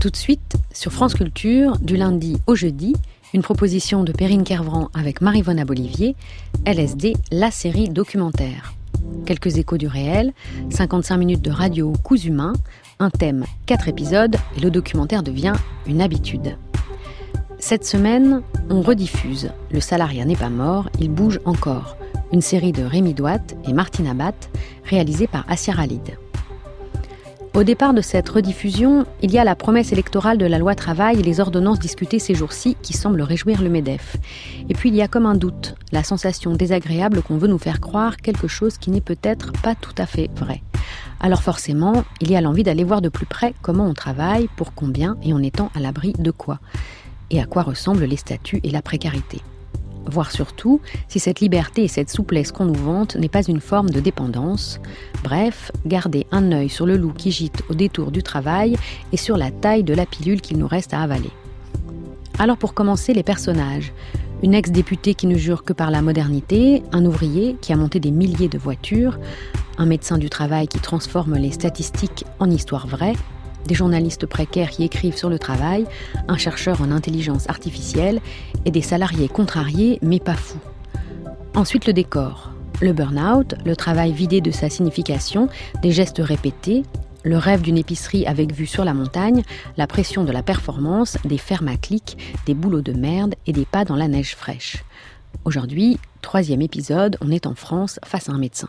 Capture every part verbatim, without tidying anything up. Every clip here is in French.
Tout de suite, sur France Culture, du lundi au jeudi, une proposition de Perrine Kervran avec Marie-Vonne Abolivier, L S D, la série documentaire. Quelques échos du réel, cinquante-cinq minutes de radio coups humains, un thème, quatre épisodes, et le documentaire devient une habitude. Cette semaine, on rediffuse « Le salariat n'est pas mort, il bouge encore », une série de Rémi Douat et Martine Abat, réalisée par Assia Khalid. Au départ de cette rediffusion, il y a la promesse électorale de la loi travail et les ordonnances discutées ces jours-ci qui semblent réjouir le MEDEF. Et puis il y a comme un doute, la sensation désagréable qu'on veut nous faire croire quelque chose qui n'est peut-être pas tout à fait vrai. Alors forcément, il y a l'envie d'aller voir de plus près comment on travaille, pour combien et en étant à l'abri de quoi. Et à quoi ressemblent les statuts et la précarité. Voir surtout si cette liberté et cette souplesse qu'on nous vante n'est pas une forme de dépendance. Bref, garder un œil sur le loup qui gîte au détour du travail et sur la taille de la pilule qu'il nous reste à avaler. Alors pour commencer, les personnages. Une ex-députée qui ne jure que par la modernité, un ouvrier qui a monté des milliers de voitures, un médecin du travail qui transforme les statistiques en histoires vraies, des journalistes précaires qui écrivent sur le travail, un chercheur en intelligence artificielle et des salariés contrariés mais pas fous. Ensuite le décor, le burn-out, le travail vidé de sa signification, des gestes répétés, le rêve d'une épicerie avec vue sur la montagne, la pression de la performance, des fermes à clics, des boulots de merde et des pas dans la neige fraîche. Aujourd'hui, troisième épisode, on est en France face à un médecin.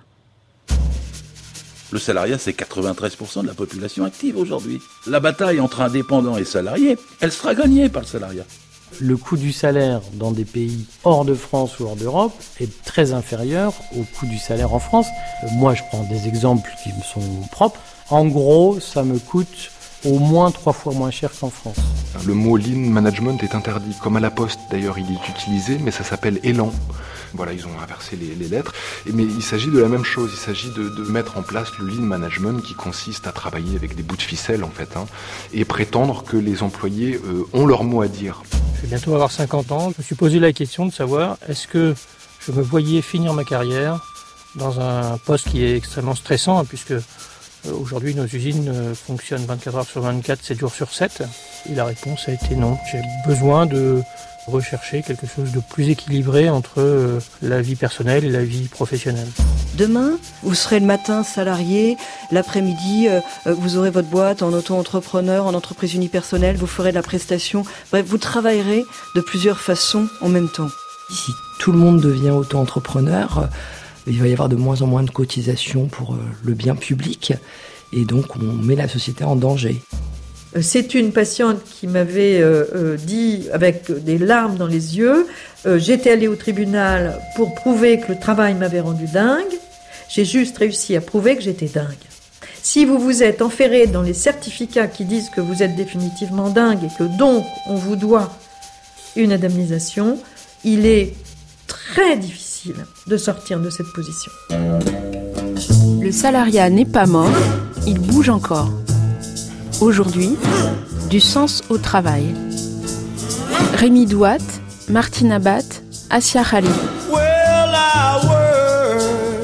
Le salariat, c'est quatre-vingt-treize pour cent de la population active aujourd'hui. La bataille entre indépendants et salariés, elle sera gagnée par le salariat. Le coût du salaire dans des pays hors de France ou hors d'Europe est très inférieur au coût du salaire en France. Moi, je prends des exemples qui me sont propres. En gros, ça me coûte au moins trois fois moins cher qu'en France. Le mot lean management est interdit. Comme à la Poste, d'ailleurs, il est utilisé, mais ça s'appelle élan. Voilà, ils ont inversé les, les lettres. Mais il s'agit de la même chose. Il s'agit de, de mettre en place le lean management qui consiste à travailler avec des bouts de ficelle, en fait, hein, et prétendre que les employés euh, ont leur mot à dire. Je vais bientôt avoir cinquante ans. Je me suis posé la question de savoir est-ce que je me voyais finir ma carrière dans un poste qui est extrêmement stressant, hein, puisque aujourd'hui, nos usines fonctionnent vingt-quatre heures sur vingt-quatre, sept jours sur sept. Et la réponse a été non. J'ai besoin de rechercher quelque chose de plus équilibré entre la vie personnelle et la vie professionnelle. Demain, vous serez le matin salarié, l'après-midi, vous aurez votre boîte en auto-entrepreneur, en entreprise unipersonnelle, vous ferez de la prestation. Bref, vous travaillerez de plusieurs façons en même temps. Si tout le monde devient auto-entrepreneur, il va y avoir de moins en moins de cotisations pour le bien public et donc on met la société en danger. C'est une patiente qui m'avait euh, dit avec des larmes dans les yeux, euh, j'étais allée au tribunal pour prouver que le travail m'avait rendu dingue, j'ai juste réussi à prouver que j'étais dingue. Si vous vous êtes enferré dans les certificats qui disent que vous êtes définitivement dingue et que donc on vous doit une indemnisation, il est très difficile de sortir de cette position. Le salariat n'est pas mort, il bouge encore. Aujourd'hui, du sens au travail. Rémi Douat, Martine Abat, Assia Khalid. Well, I work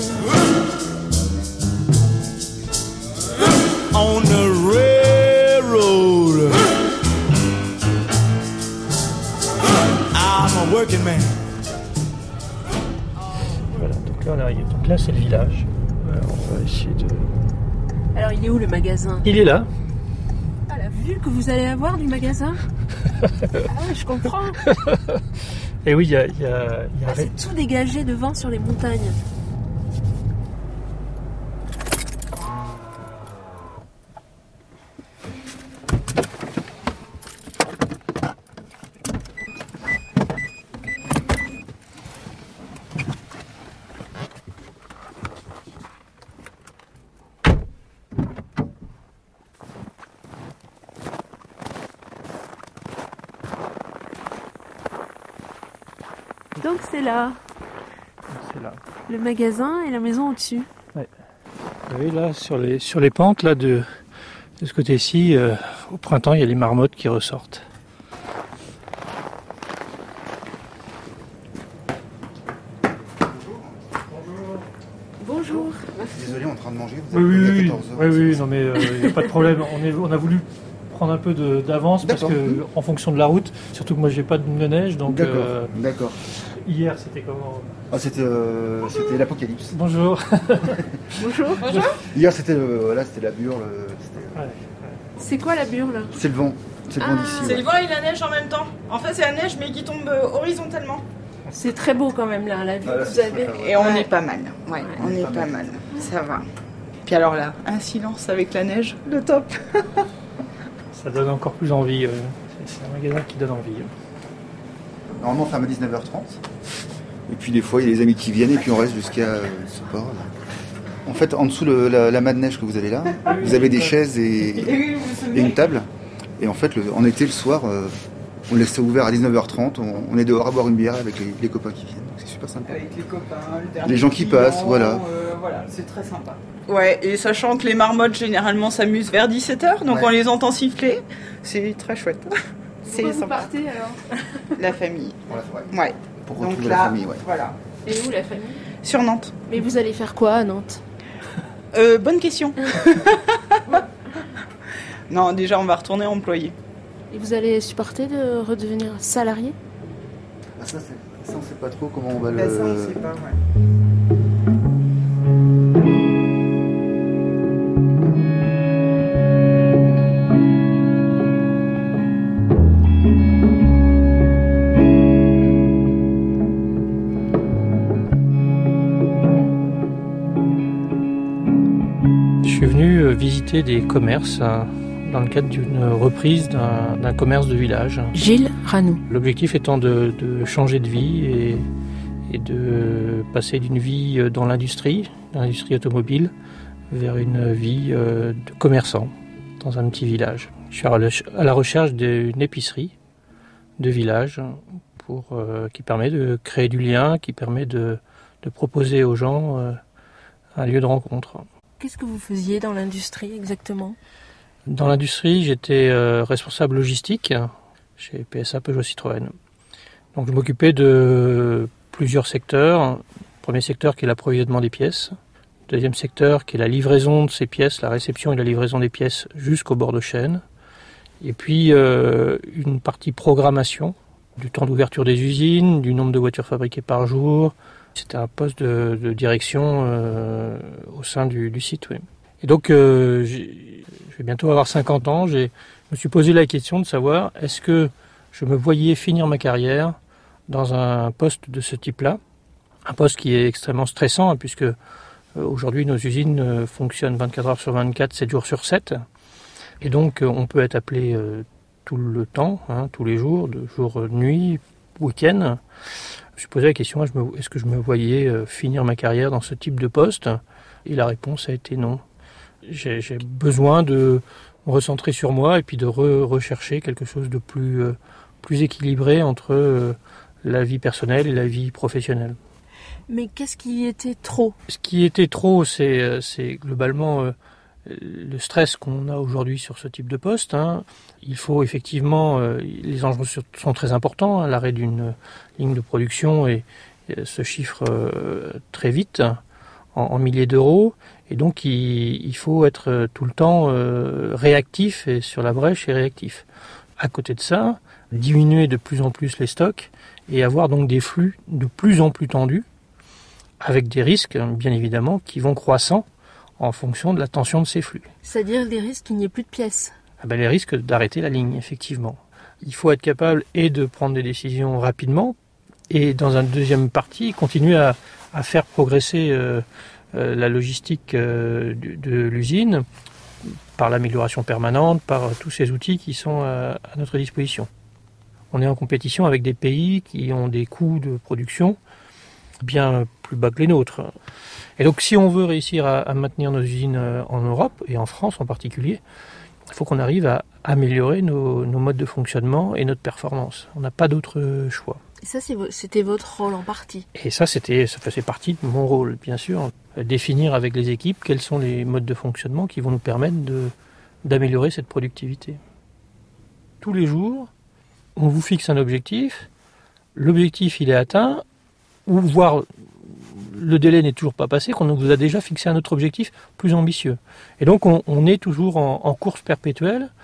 on the railroad. I'm a working man. Voilà, donc là on arrive. Donc là c'est le village. Alors, on va essayer de. Alors il est où le magasin ? Il est là. Ah, la vue que vous allez avoir du magasin. Ah ouais, je comprends. Et oui, il y a... Y a, y a... Ah, c'est tout dégagé devant sur les montagnes. Donc c'est là. C'est là. Le magasin et la maison au-dessus. Ouais. Vous voyez là, sur les, sur les pentes là, de, de ce côté-ci, euh, au printemps, il y a les marmottes qui ressortent. Bonjour. Désolé, on est en train de manger. Vous oui, oui, oui, oui, oui, non mais il euh, n'y a pas de problème. On, est, on a voulu prendre un peu de, d'avance parce D'accord. que en fonction de la route, surtout que moi j'ai pas de neige, donc D'accord. euh, D'accord. hier c'était comment? Ah, c'était, euh, c'était l'apocalypse. Bonjour. Bonjour. Bonjour. Hier, c'était, euh, voilà, c'était la burle. euh, c'était- Ouais. C'est quoi la burle? C'est le vent. C'est le vent d'ici. C'est ouais. le vent et la neige en même temps. En fait, c'est la neige, mais qui tombe euh, horizontalement. C'est très beau quand même là, la vue Ah, là, que vous c'est avez. sympa, ouais. Et on Ouais. est pas mal. Ouais, on est pas mal. Ça va. Puis alors là, un silence avec la neige, le top. Ça donne encore plus envie. euh, c'est, c'est un magasin qui donne envie. Normalement, on ferme à dix-neuf heures trente. Et puis, des fois, il y a des amis qui viennent et puis on reste jusqu'à. Euh, je sais pas. là. En fait, en dessous le, la, la mât de neige que vous avez là, vous avez des chaises et, et une table. Et en fait, le, en été, le soir, euh, on laisse ça ouvert à dix-neuf heures trente. On, on est dehors à boire une bière avec les, les copains qui viennent. Donc, c'est super sympa. Avec les copains, le dernier Les gens qui client, passent, voilà. euh, voilà, c'est très sympa. Ouais, et sachant que les marmottes généralement s'amusent vers dix-sept heures, donc Ouais. on les entend siffler, c'est très chouette. C'est Pourquoi vous sympa. partez alors? La famille. Voilà, ouais. Ouais. Pour Donc retrouver là, la famille, ouais. voilà. Et où la famille? Sur Nantes. Mais vous allez faire quoi à Nantes? Euh, bonne question. Non, déjà on va retourner employé. Et vous allez supporter de redevenir salarié? Ah, ça, c'est, ça, on sait pas trop comment on va Bah, le. ça, on sait pas, ouais. Je suis venu euh, visiter des commerces euh, dans le cadre d'une reprise d'un, d'un commerce de village. Gilles Ranou. L'objectif étant de, de changer de vie et, et de passer d'une vie euh, dans l'industrie, l'industrie automobile, vers une vie euh, de commerçant dans un petit village. Je suis à la- à la recherche d'une épicerie de village pour, euh, qui permet de créer du lien, qui permet de, de proposer aux gens euh, un lieu de rencontre. Qu'est-ce que vous faisiez dans l'industrie exactement? Dans l'industrie, j'étais euh, responsable logistique chez P S A Peugeot Citroën. Donc je m'occupais de plusieurs secteurs. Premier secteur qui est l'approvisionnement des pièces. Deuxième secteur qui est la livraison de ces pièces, la réception et la livraison des pièces jusqu'au bord de chaîne. Et puis euh, une partie programmation du temps d'ouverture des usines, du nombre de voitures fabriquées par jour. C'était un poste de, de direction euh, au sein du, du site. Oui. Et donc, euh, j'ai, je vais bientôt avoir cinquante ans. J'ai, je me suis posé la question de savoir est-ce que je me voyais finir ma carrière dans un poste de ce type-là, un poste qui est extrêmement stressant hein, puisque euh, aujourd'hui nos usines euh, fonctionnent vingt-quatre heures sur vingt-quatre, sept jours sur sept, et donc euh, on peut être appelé euh, tout le temps, hein, tous les jours, de jour, euh, nuit, week-end. Je me suis posé la question, est-ce, me, est-ce que je me voyais euh, finir ma carrière dans ce type de poste? Et la réponse a été non. J'ai, j'ai besoin de me recentrer sur moi et puis de re- rechercher quelque chose de plus, euh, plus équilibré entre euh, la vie personnelle et la vie professionnelle. Mais qu'est-ce qui était trop? Ce qui était trop, c'est, euh, c'est globalement euh, le stress qu'on a aujourd'hui sur ce type de poste. Hein. Il faut effectivement, euh, les enjeux sont très importants. Hein. L'arrêt d'une ligne de production et, et se chiffre euh, très vite en, en milliers d'euros. Et donc il, il faut être tout le temps euh, réactif et sur la brèche et réactif. À côté de ça, diminuer de plus en plus les stocks et avoir donc des flux de plus en plus tendus, avec des risques, bien évidemment, qui vont croissant en fonction de la tension de ces flux. C'est-à-dire des risques qu'il n'y ait plus de pièces? Ah ben, les risques d'arrêter la ligne, effectivement. Il faut être capable et de prendre des décisions rapidement, et dans une deuxième partie, continuer à, à faire progresser euh, euh, la logistique euh, de, de l'usine par l'amélioration permanente, par tous ces outils qui sont à, à notre disposition. On est en compétition avec des pays qui ont des coûts de production bien plus bas que les nôtres. Et donc si on veut réussir à, à maintenir nos usines en Europe, et en France en particulier, il faut qu'on arrive à améliorer nos, nos modes de fonctionnement et notre performance. On n'a pas d'autre choix. Et ça, c'est, c'était votre rôle en partie? Et ça, c'était, ça faisait partie de mon rôle, bien sûr. Définir avec les équipes quels sont les modes de fonctionnement qui vont nous permettre de, d'améliorer cette productivité. Tous les jours, on vous fixe un objectif, l'objectif il est atteint, ou voire le délai n'est toujours pas passé, qu'on vous a déjà fixé un autre objectif plus ambitieux. Et donc on, on est toujours en, en course perpétuelle,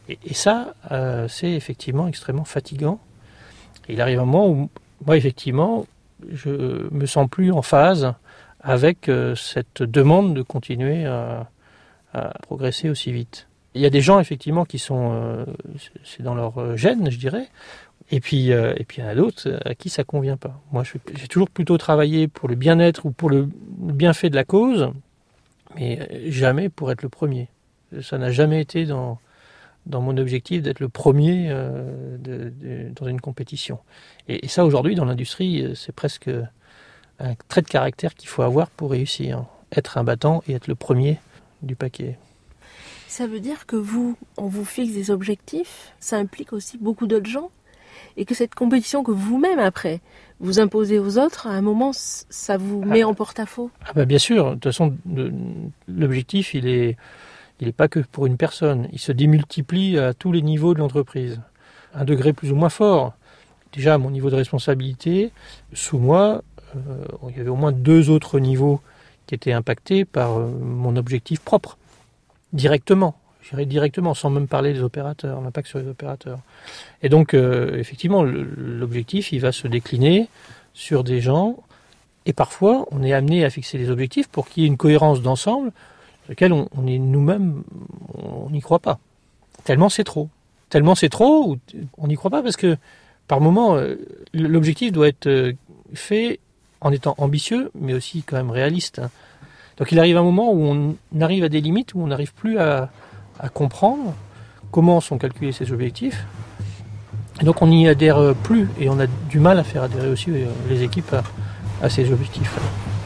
Et, et ça, euh, c'est effectivement extrêmement fatigant. Et il arrive un moment où, moi, effectivement, je me sens plus en phase avec euh, cette demande de continuer à, à progresser aussi vite. Il y a des gens, effectivement, qui sont... Euh, c'est dans leur gène, je dirais. Et puis, euh, et puis il y en a d'autres à qui ça convient pas. Moi, je, j'ai toujours plutôt travaillé pour le bien-être ou pour le bienfait de la cause, mais jamais pour être le premier. Ça n'a jamais été dans, dans mon objectif d'être le premier euh, de, de, dans une compétition. Et, et ça, aujourd'hui, dans l'industrie, c'est presque un trait de caractère qu'il faut avoir pour réussir. Être un battant et être le premier du paquet. Ça veut dire que vous, on vous fixe des objectifs, ça implique aussi beaucoup d'autres gens, et que cette compétition que vous-même, après, vous imposez aux autres, à un moment, ça vous met en porte-à-faux. Ah bah bien sûr, de toute façon, le, l'objectif, il est, il est pas que pour une personne, il se démultiplie à tous les niveaux de l'entreprise. Un degré plus ou moins fort. Déjà, à mon niveau de responsabilité, sous moi, euh, il y avait au moins deux autres niveaux qui étaient impactés par euh, mon objectif propre, directement. Je dirais directement, sans même parler des opérateurs, l'impact sur les opérateurs. Et donc, euh, effectivement, le, l'objectif, il va se décliner sur des gens, et parfois, on est amené à fixer des objectifs pour qu'il y ait une cohérence d'ensemble, sur lequel on, on est nous-mêmes, on n'y croit pas. Tellement c'est trop. Tellement c'est trop, ou on n'y croit pas, parce que, par moment, euh, l'objectif doit être fait en étant ambitieux, mais aussi quand même réaliste. Hein. Donc il arrive un moment où on arrive à des limites, où on n'arrive plus à... à comprendre comment sont calculés ces objectifs. Et donc on n'y adhère plus et on a du mal à faire adhérer aussi les équipes à, à ces objectifs.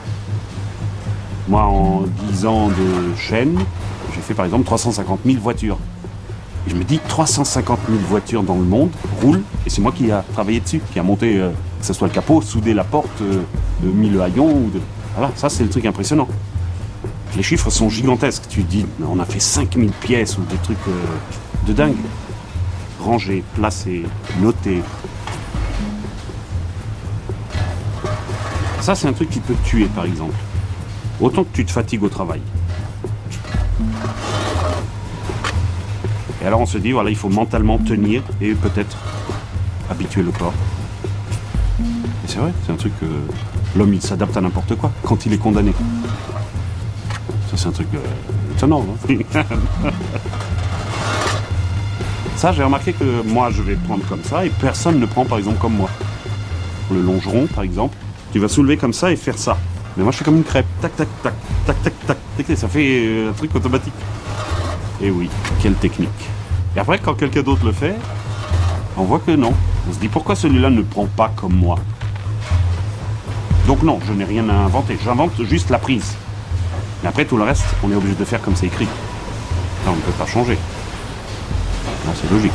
Moi, en dix ans de chaîne, j'ai fait par exemple trois cent cinquante mille voitures. Et je me dis, trois cent cinquante mille voitures dans le monde roulent, et c'est moi qui ai travaillé dessus, qui a monté, euh, que ce soit le capot, soudé la porte, euh, mis le haillon. Ou de... Voilà, ça c'est le truc impressionnant. Les chiffres sont gigantesques. Tu dis, on a fait cinq mille pièces ou des trucs euh, de dingue. Rangés, placés, notés. Ça, c'est un truc qui peut te tuer, par exemple. Autant que tu te fatigues au travail. Et alors, on se dit, voilà, il faut mentalement tenir et peut-être habituer le corps. Et c'est vrai, c'est un truc que l'homme, il s'adapte à n'importe quoi quand il est condamné. Ça, c'est un truc euh, étonnant, non? Ça, j'ai remarqué que moi, je vais prendre comme ça et personne ne prend, par exemple, comme moi. Pour le longeron, par exemple, tu vas soulever comme ça et faire ça. Mais moi, je fais comme une crêpe. Tac, tac, tac, tac, tac, tac, tac. Ça fait euh, un truc automatique. Et oui, quelle technique. Et après, quand quelqu'un d'autre le fait, on voit que non. On se dit, pourquoi celui-là ne prend pas comme moi? Donc non, je n'ai rien à inventer. J'invente juste la prise. Mais après, tout le reste, on est obligé de faire comme c'est écrit. Là, on ne peut pas changer. Non, c'est logique.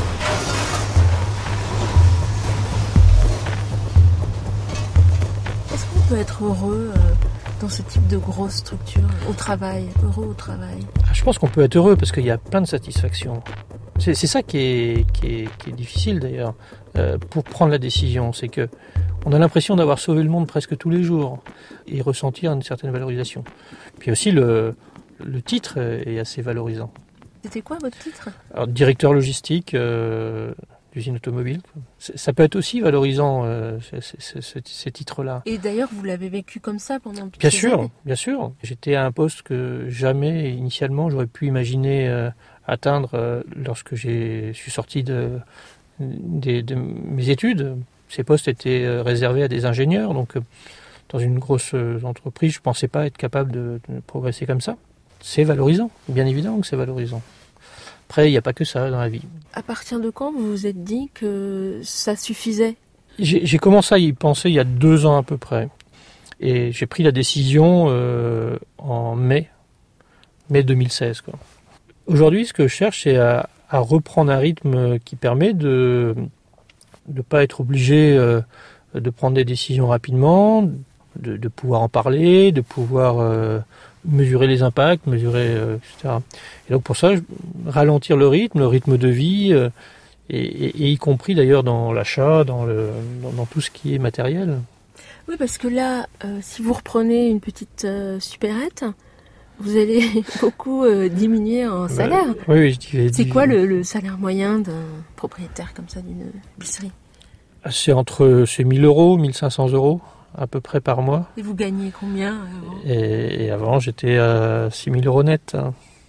Est-ce qu'on peut être heureux euh, dans ce type de grosse structure, au travail, heureux au travail? Je pense qu'on peut être heureux parce qu'il y a plein de satisfaction. C'est, c'est ça qui est, qui est, qui est difficile d'ailleurs euh, pour prendre la décision. C'est que on a l'impression d'avoir sauvé le monde presque tous les jours et ressentir une certaine valorisation. Puis aussi le, le titre est assez valorisant. C'était quoi votre titre? Alors, directeur logistique euh, d'usine automobile. C'est, ça peut être aussi valorisant euh, ces, ces, ces, ces titres-là. Et d'ailleurs vous l'avez vécu comme ça pendant toutes bien ces sûr, années? Bien sûr. J'étais à un poste que jamais initialement j'aurais pu imaginer euh, atteindre euh, lorsque j'ai, je suis sorti de, de, de mes études. Ces postes étaient réservés à des ingénieurs, donc euh, dans une grosse entreprise, je ne pensais pas être capable de, de progresser comme ça. C'est valorisant, bien évidemment que c'est valorisant. Après, il n'y a pas que ça dans la vie. À partir de quand vous vous êtes dit que ça suffisait? J'ai, j'ai commencé à y penser il y a deux ans à peu près. Et j'ai pris la décision euh, en mai, mai deux mille seize. Quoi. Aujourd'hui, ce que je cherche, c'est à, à reprendre un rythme qui permet de ne pas être obligé euh, de prendre des décisions rapidement, de, de pouvoir en parler, de pouvoir euh, mesurer les impacts, mesurer, euh, et cetera. Et donc pour ça, je, ralentir le rythme, le rythme de vie, euh, et, et, et y compris d'ailleurs dans l'achat, dans, le, dans, dans tout ce qui est matériel. Oui, parce que là, euh, si vous reprenez une petite euh, supérette, Vous allez beaucoup euh, diminuer en salaire. Bah, oui, je dirais. C'est quoi le, le salaire moyen d'un propriétaire comme ça d'une épicerie? C'est entre c'est mille euros, mille cinq cents euros à peu près par mois. Et vous gagnez combien avant? Et, et avant, j'étais à six mille euros net.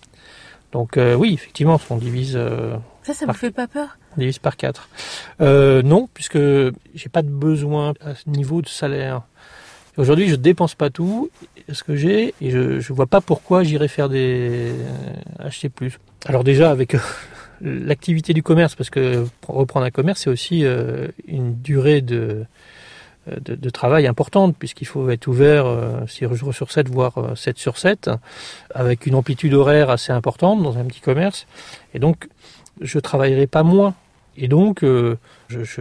Donc euh, oui, effectivement, on divise. Euh, ça, ça par, vous fait pas peur? On divise par quatre. Euh, non, puisque j'ai pas de besoin à ce niveau de salaire. Aujourd'hui, je dépense pas tout ce que j'ai et je je vois pas pourquoi j'irais faire des acheter plus. Alors déjà avec euh, l'activité du commerce, parce que reprendre un commerce, c'est aussi euh, une durée de, de de travail importante, puisqu'il faut être ouvert euh, six jours sur sept, voire euh, sept sur sept, avec une amplitude horaire assez importante dans un petit commerce. Et donc, je travaillerai pas moins. Et donc, euh, je, je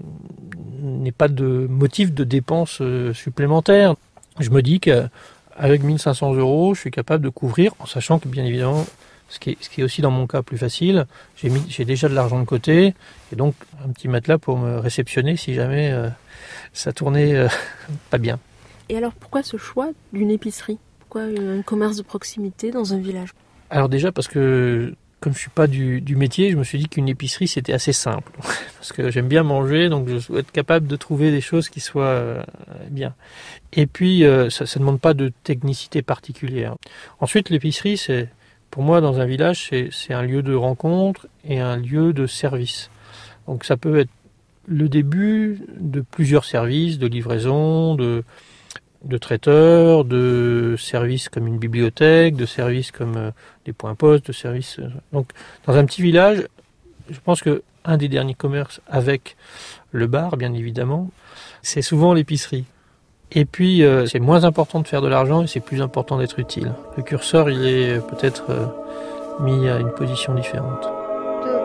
n'ai pas de motif de dépenses euh, supplémentaires. Je me dis qu'avec mille cinq cents euros, je suis capable de couvrir, en sachant que, bien évidemment, ce qui est, ce qui est aussi dans mon cas plus facile, j'ai, mis, j'ai déjà de l'argent de côté, et donc un petit matelas pour me réceptionner si jamais euh, ça tournait euh, pas bien. Et alors, pourquoi ce choix d'une épicerie? Pourquoi un commerce de proximité dans un village? Alors déjà, parce que comme je suis pas du, du métier, je me suis dit qu'une épicerie c'était assez simple. Parce que j'aime bien manger, donc je souhaite être capable de trouver des choses qui soient euh, bien. Et puis, euh, ça ne demande pas de technicité particulière. Ensuite, l'épicerie, c'est, pour moi, dans un village, c'est, c'est un lieu de rencontre et un lieu de service. Donc ça peut être le début de plusieurs services, de livraison, de, de traiteurs, de services comme une bibliothèque, de services comme euh, des points postes, de services... Euh, donc, dans un petit village, je pense que un des derniers commerces avec le bar, bien évidemment, c'est souvent l'épicerie. Et puis, euh, c'est moins important de faire de l'argent et c'est plus important d'être utile. Le curseur, il est peut-être euh, mis à une position différente. deux,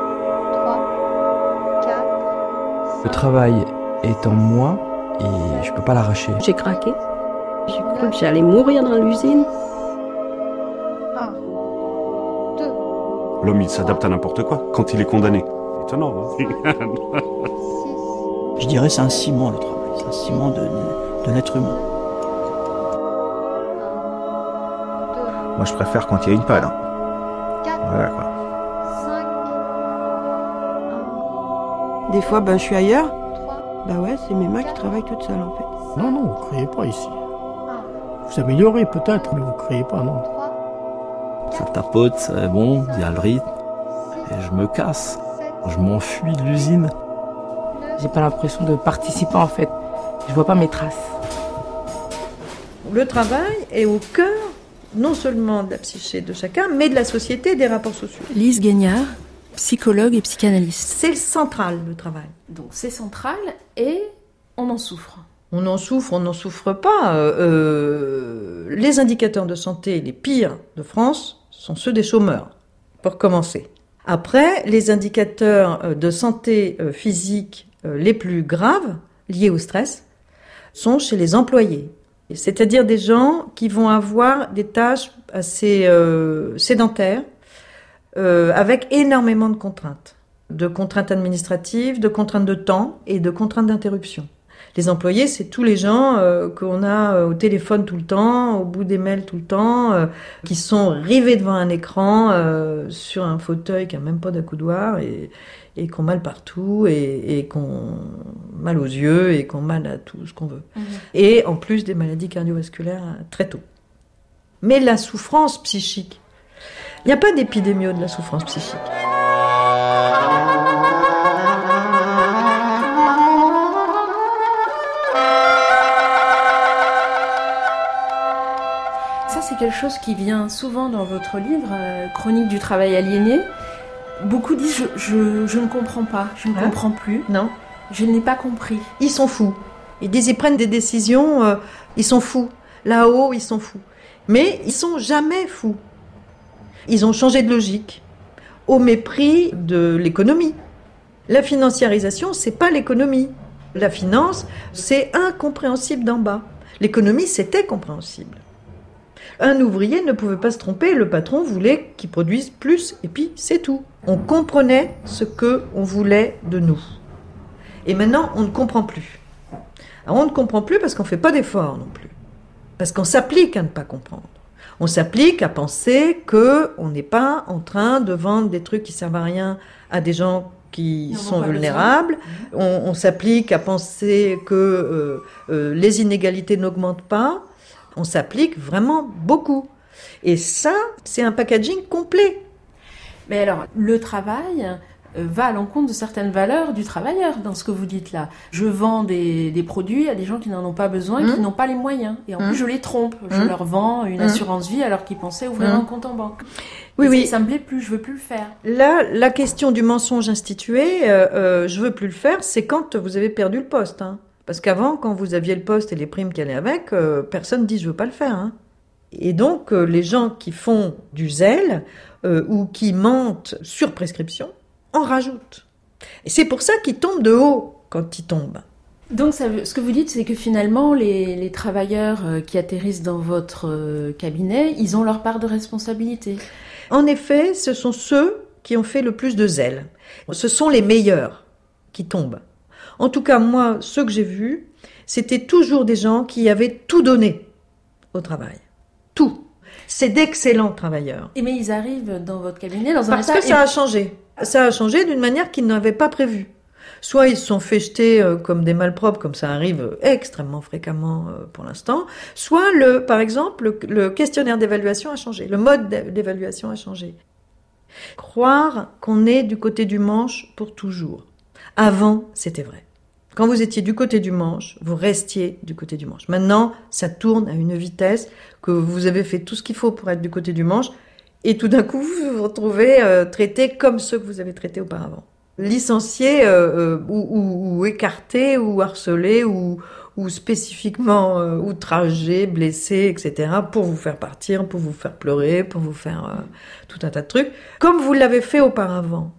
trois, quatre... Le travail est en moi et je peux pas l'arracher. J'ai craqué. J'ai cru que j'allais mourir dans l'usine. un, deux... L'homme, il s'adapte à n'importe quoi quand il est condamné. Étonnant, hein. Je dirais c'est un ciment, le travail. C'est un ciment de, de l'être humain. Moi, je préfère quand il y a une pale. Hein. Voilà, quoi. Des fois, ben, je suis ailleurs. Bah ouais, c'est mes mains qui travaillent toutes seules, en fait. Non, non, vous ne criez pas ici. Vous améliorez peut-être, mais vous ne criez pas, non. Ça tapote, c'est bon, il y a le rythme. Et je me casse. Je m'enfuis de l'usine. J'ai pas l'impression de participer, en fait. Je vois pas mes traces. Le travail est au cœur non seulement de la psyché de chacun, mais de la société et des rapports sociaux. Lise Guignard, psychologue et psychanalyste. C'est central, le travail. Donc c'est central et on en souffre. On en souffre, on n'en souffre pas. Euh, les indicateurs de santé les pires de France sont ceux des chômeurs, pour commencer. Après, les indicateurs de santé physique les plus graves, liés au stress, sont chez les employés. C'est-à-dire des gens qui vont avoir des tâches assez euh, sédentaires, euh, avec énormément de contraintes. De contraintes administratives, de contraintes de temps et de contraintes d'interruption. Les employés, c'est tous les gens euh, qu'on a au téléphone tout le temps, au bout des mails tout le temps, euh, qui sont rivés devant un écran, euh, sur un fauteuil qui n'a même pas d'accoudoir et, et qui ont mal partout et, et qui ont mal aux yeux et qui ont mal à tout ce qu'on veut. Mmh. Et en plus des maladies cardiovasculaires très tôt. Mais la souffrance psychique, il n'y a pas d'épidémio de la souffrance psychique. C'est quelque chose qui vient souvent dans votre livre, euh, Chronique du travail aliéné. Beaucoup disent je, je, je ne comprends pas, je ne hein? comprends plus. Non. Je n'ai pas compris. Ils sont fous. Ils disent ils prennent des décisions, euh, ils sont fous. Là-haut, ils sont fous. Mais ils sont jamais fous. Ils ont changé de logique au mépris de l'économie. La financiarisation, c'est pas l'économie. La finance, c'est incompréhensible d'en bas. L'économie, c'était compréhensible. Un ouvrier ne pouvait pas se tromper, le patron voulait qu'il produise plus, et puis c'est tout. On comprenait ce qu'on voulait de nous. Et maintenant, on ne comprend plus. Alors, on ne comprend plus parce qu'on ne fait pas d'efforts non plus. Parce qu'on s'applique à ne pas comprendre. On s'applique à penser que on n'est pas en train de vendre des trucs qui servent à rien à des gens qui sont vulnérables. On, on s'applique à penser que euh, euh, les inégalités n'augmentent pas. On s'applique vraiment beaucoup. Et ça, c'est un packaging complet. Mais alors, le travail euh, va à l'encontre de certaines valeurs du travailleur dans ce que vous dites là. Je vends des, des produits à des gens qui n'en ont pas besoin, mmh. qui n'ont pas les moyens. Et en mmh. plus, je les trompe. Je mmh. leur vends une mmh. assurance vie alors qu'ils pensaient ouvrir mmh. un compte en banque. Oui, oui. Ça me plaît plus, je veux plus le faire. Là, la question du mensonge institué, euh, euh, je veux plus le faire, c'est quand vous avez perdu le poste. Hein. Parce qu'avant, quand vous aviez le poste et les primes qui allaient avec, euh, personne dit je veux pas le faire. Hein. Et donc, euh, les gens qui font du zèle euh, ou qui mentent sur prescription en rajoutent. Et c'est pour ça qu'ils tombent de haut quand ils tombent. Donc, ça veut, ce que vous dites, c'est que finalement, les, les travailleurs euh, qui atterrissent dans votre euh, cabinet, ils ont leur part de responsabilité. En effet, ce sont ceux qui ont fait le plus de zèle. Ce sont les meilleurs qui tombent. En tout cas, moi, ceux que j'ai vus, c'était toujours des gens qui avaient tout donné au travail. Tout. C'est d'excellents travailleurs. Et mais ils arrivent dans votre cabinet dans un Parce que ça a changé. Ça a changé d'une manière qu'ils n'avaient pas prévue. Soit ils se sont fait jeter euh, comme des malpropres, comme ça arrive euh, extrêmement fréquemment euh, pour l'instant, soit, le, par exemple, le, le questionnaire d'évaluation a changé, le mode d'évaluation a changé. Croire qu'on est du côté du manche pour toujours. Avant, c'était vrai. Quand vous étiez du côté du manche, vous restiez du côté du manche. Maintenant, ça tourne à une vitesse que vous avez fait tout ce qu'il faut pour être du côté du manche, et tout d'un coup, vous vous retrouvez euh, traité comme ceux que vous avez traités auparavant. Licenciés euh, ou, ou, ou écartés ou harcelés ou, ou spécifiquement euh, outragés, blessés, et cetera pour vous faire partir, pour vous faire pleurer, pour vous faire euh, tout un tas de trucs, comme vous l'avez fait auparavant.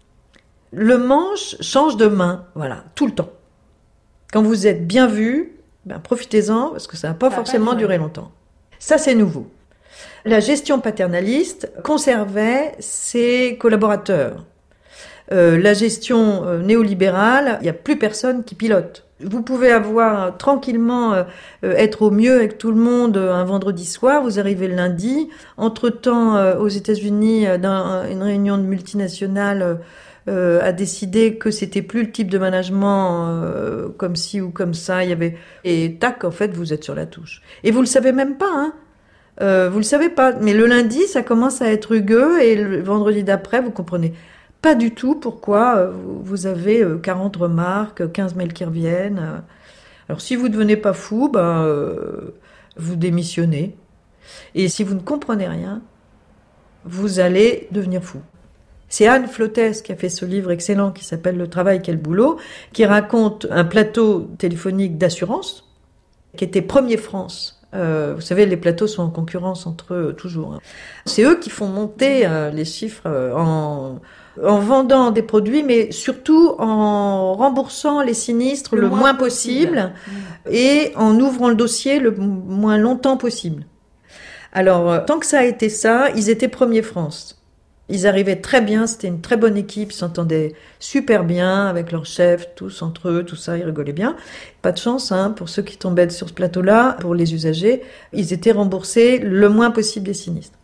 Le manche change de main, voilà, tout le temps. Quand vous êtes bien vu, ben profitez-en parce que ça n'a pas ça forcément pas duré longtemps. Ça, c'est nouveau. La gestion paternaliste conservait ses collaborateurs. Euh, la gestion euh, néolibérale, il n'y a plus personne qui pilote. Vous pouvez avoir euh, tranquillement euh, euh, être au mieux avec tout le monde euh, un vendredi soir, vous arrivez le lundi. Entre-temps, euh, aux États-Unis, euh, dans une réunion de multinationales, euh, a décidé que c'était plus le type de management euh, comme ci ou comme ça. Il y avait et tac, en fait, vous êtes sur la touche. Et vous le savez même pas, hein. Euh, vous le savez pas. Mais le lundi, ça commence à être rugueux et le vendredi d'après, vous comprenez pas du tout pourquoi vous avez quarante remarques, quinze mails qui reviennent. Alors si vous ne devenez pas fou, ben, euh, vous démissionnez. Et si vous ne comprenez rien, vous allez devenir fou. C'est Anne Flottès qui a fait ce livre excellent qui s'appelle « Le travail, quel boulot », qui raconte un plateau téléphonique d'assurance qui était Premier France. Euh, vous savez, les plateaux sont en concurrence entre eux toujours. Hein. C'est eux qui font monter euh, les chiffres euh, en... en vendant des produits, mais surtout en remboursant les sinistres le, le moins, moins possible, possible et en ouvrant le dossier le moins longtemps possible. Alors, tant que ça a été ça, ils étaient Premier France. Ils arrivaient très bien, c'était une très bonne équipe, ils s'entendaient super bien avec leurs chefs, tous entre eux, tout ça, ils rigolaient bien. Pas de chance, hein, pour ceux qui tombaient sur ce plateau-là, pour les usagers, ils étaient remboursés le moins possible des sinistres.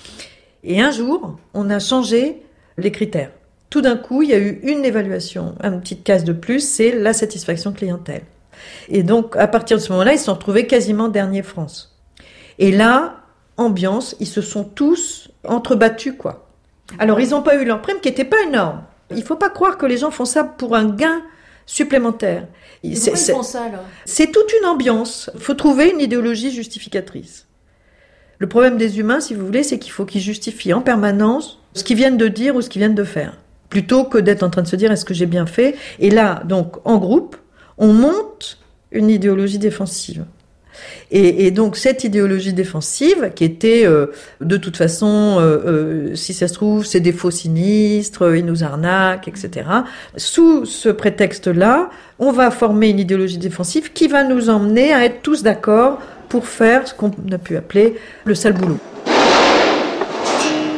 Et un jour, on a changé les critères. Tout d'un coup, il y a eu une évaluation, une petite case de plus, c'est la satisfaction clientèle. Et donc, à partir de ce moment-là, ils se sont retrouvés quasiment dernier France. Et là, ambiance, ils se sont tous entrebattus, quoi. Alors, ils n'ont pas eu leur prime, qui n'était pas énorme. Il ne faut pas croire que les gens font ça pour un gain supplémentaire. Pourquoi c'est, ils font ça, alors ? C'est toute une ambiance. Il faut trouver une idéologie justificatrice. Le problème des humains, si vous voulez, c'est qu'il faut qu'ils justifient en permanence ce qu'ils viennent de dire ou ce qu'ils viennent de faire, plutôt que d'être en train de se dire est-ce que j'ai bien fait. Et là, donc, en groupe, on monte une idéologie défensive. Et, et donc, cette idéologie défensive, qui était, euh, de toute façon, euh, euh, si ça se trouve, c'est des faux sinistres, ils nous arnaquent, et cetera. Sous ce prétexte-là, on va former une idéologie défensive qui va nous emmener à être tous d'accord pour faire ce qu'on a pu appeler le sale boulot.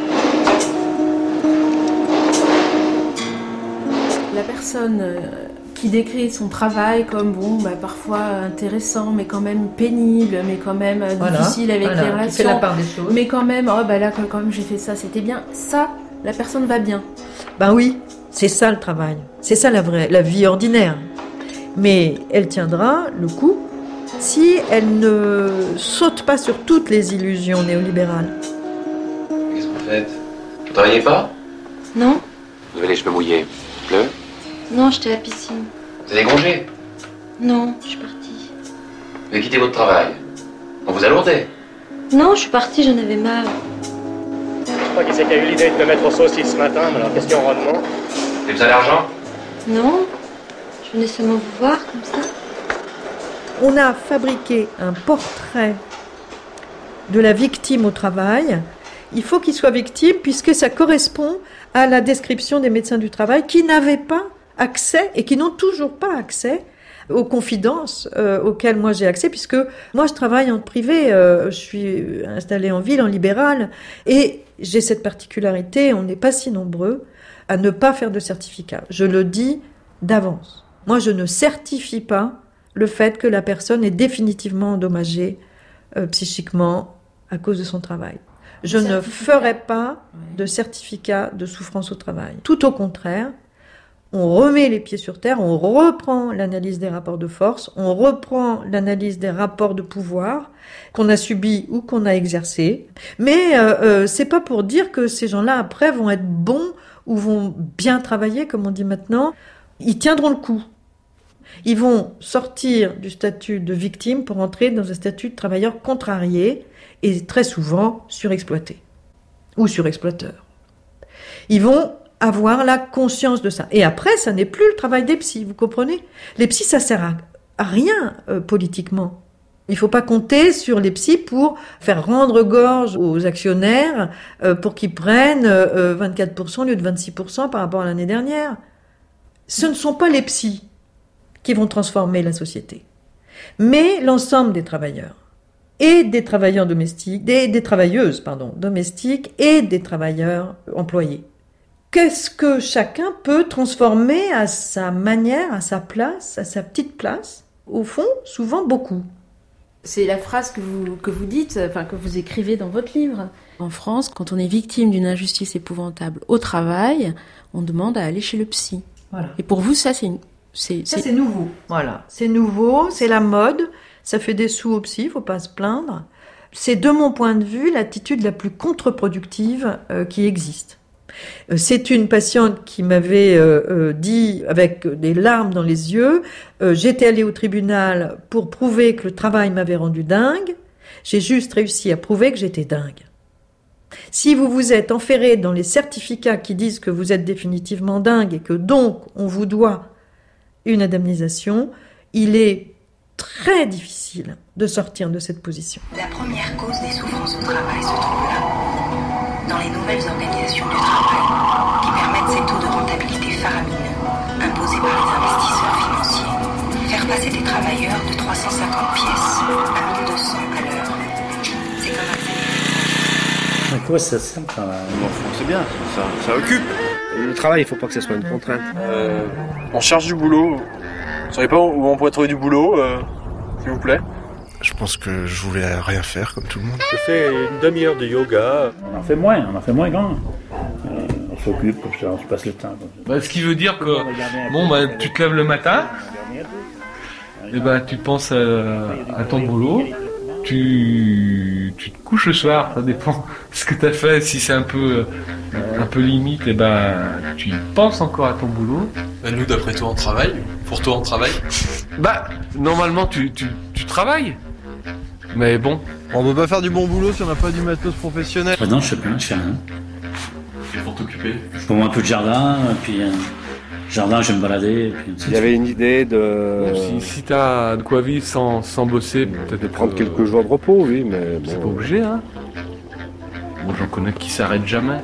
La personne qui décrit son travail comme bon, bah, parfois intéressant, mais quand même pénible, mais quand même voilà, difficile avec voilà, les relations. qui fait la part des choses. Mais quand même, oh bah là quand même j'ai fait ça, c'était bien. Ça, la personne va bien. Ben oui, c'est ça le travail. C'est ça la vraie, la vie ordinaire. Mais elle tiendra le coup si elle ne saute pas sur toutes les illusions néolibérales. Qu'est-ce que vous faites? Vous travaillez pas? Non, Vous avez les cheveux mouillés. Il pleut? non, j'étais à la piscine. Vous avez des congés? Non, je suis partie. Vous avez quitté votre travail? On vous a lourdé? Non, je suis partie, j'en avais marre. Je sais pas qui c'est qui a eu l'idée de te mettre au saucisse ce matin, mais alors question rendement. Et vous avez l'argent? Non, je venais seulement vous voir comme ça. On a fabriqué un portrait de la victime au travail. Il faut qu'il soit victime puisque ça correspond à la description des médecins du travail qui n'avaient pas accès et qui n'ont toujours pas accès aux confidences euh, auxquelles moi j'ai accès, puisque moi je travaille en privé, euh, je suis installée en ville, en libéral, et j'ai cette particularité, on n'est pas si nombreux à ne pas faire de certificat. Je le dis d'avance. Moi je ne certifie pas le fait que la personne est définitivement endommagée euh, psychiquement à cause de son travail. Je ne ferai pas de certificat de souffrance au travail. Tout au contraire, on remet les pieds sur terre, on reprend l'analyse des rapports de force, on reprend l'analyse des rapports de pouvoir qu'on a subis ou qu'on a exercés. Mais euh, euh, c'est pas pour dire que ces gens-là après vont être bons ou vont bien travailler, comme on dit maintenant. Ils tiendront le coup. Ils vont sortir du statut de victime pour entrer dans un statut de travailleur contrarié et très souvent surexploité ou surexploiteur. Ils vont avoir la conscience de ça. Et après, ça n'est plus le travail des psys, vous comprenez? Les psys, ça sert à, à rien euh, politiquement. Il ne faut pas compter sur les psys pour faire rendre gorge aux actionnaires euh, pour qu'ils prennent euh, vingt-quatre pour cent au lieu de vingt-six pour cent par rapport à l'année dernière. Ce ne sont pas les psys qui vont transformer la société, mais l'ensemble des travailleurs. Et des travailleurs domestiques, des, des travailleuses, pardon, domestiques et des travailleurs employés. Qu'est-ce que chacun peut transformer à sa manière, à sa place, à sa petite place? Au fond, souvent beaucoup. C'est la phrase que vous, que vous dites, enfin que vous écrivez dans votre livre. En France, quand on est victime d'une injustice épouvantable au travail, on demande à aller chez le psy. Voilà. Et pour vous, ça, c'est... c'est ça, c'est nouveau. Voilà. C'est nouveau, c'est la mode. Ça fait des sous au psy, faut pas se plaindre. C'est, de mon point de vue, l'attitude la plus contre-productive euh, qui existe. Euh, c'est une patiente qui m'avait euh, euh, dit, avec des larmes dans les yeux, euh, j'étais allée au tribunal pour prouver que le travail m'avait rendu dingue. J'ai juste réussi à prouver que j'étais dingue. Si vous vous êtes enferré dans les certificats qui disent que vous êtes définitivement dingue et que donc on vous doit une indemnisation, il est très difficile de sortir de cette position. La première cause des souffrances au travail se trouve là, dans les nouvelles organisations du travail, qui permettent ces taux de rentabilité faramineux, imposés par les investisseurs financiers. Faire passer des travailleurs de trois cent cinquante pièces à mille deux cents à l'heure, c'est comme accélérer. À quoi ça sert le travail? Bon, c'est bien, ça, ça occupe. Le travail, il ne faut pas que ça soit une contrainte. Euh, on cherche du boulot. Vous savez pas où on pourrait trouver du boulot, euh, s'il vous plaît? Je pense que je voulais rien faire comme tout le monde. Je fais une demi-heure de yoga. On en fait moins, on en fait moins grand. Euh, on s'occupe, comme ça, on se passe le temps. Bah, ce qui veut dire que, bon, bah, tu te lèves le matin, et bah, tu penses à, à ton boulot, tu, tu te couches le soir, ça dépend de ce que tu as fait. Si c'est un peu, un peu limite, et bah, tu y penses encore à ton boulot. Et nous, d'après toi, on travaille. Pour toi, on travaille. Bah, normalement, tu, tu, tu travailles. Mais bon. On peut pas faire du bon boulot si on n'a pas du matos professionnel. Non, je sais plus, je fais rien. Et pour t'occuper? Je fais un peu de jardin, puis euh, jardin, je vais me balader. Puis, Il y avait une idée de... Si, si t'as de quoi vivre sans, sans bosser, peut-être... Prendre euh... quelques jours de repos, oui, mais... C'est bon, pas obligé, hein. Bon, j'en connais qui s'arrêtent jamais.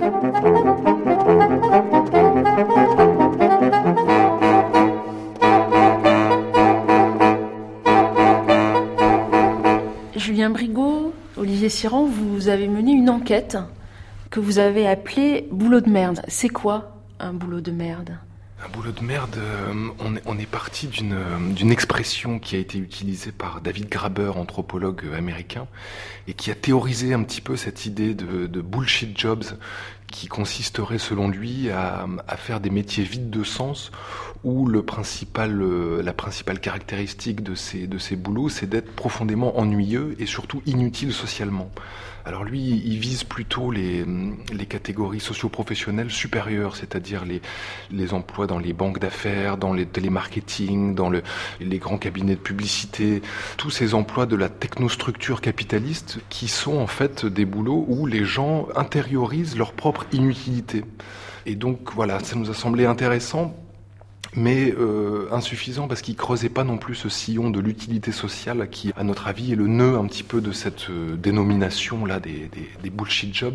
Julien Brigaud, Olivier Siran, vous avez mené une enquête que vous avez appelée « Boulot de merde ». C'est quoi un boulot de merde? Un boulot de merde, euh, on, est, on est parti d'une, d'une expression qui a été utilisée par David Graeber, anthropologue américain, et qui a théorisé un petit peu cette idée de, de bullshit jobs, qui consisterait selon lui à, à faire des métiers vides de sens, où le principal, euh, la principale caractéristique de ces, de ces boulots, c'est d'être profondément ennuyeux et surtout inutile socialement. Alors lui, il vise plutôt les, les catégories socio-professionnelles supérieures, c'est-à-dire les, les emplois dans les banques d'affaires, dans les télémarketing, dans le, les grands cabinets de publicité, tous ces emplois de la technostructure capitaliste qui sont en fait des boulots où les gens intériorisent leur propre inutilité. Et donc voilà, ça nous a semblé intéressant, mais euh, insuffisant parce qu'il creusait pas non plus ce sillon de l'utilité sociale qui, à notre avis, est le nœud un petit peu de cette euh, dénomination là des, des, des bullshit jobs.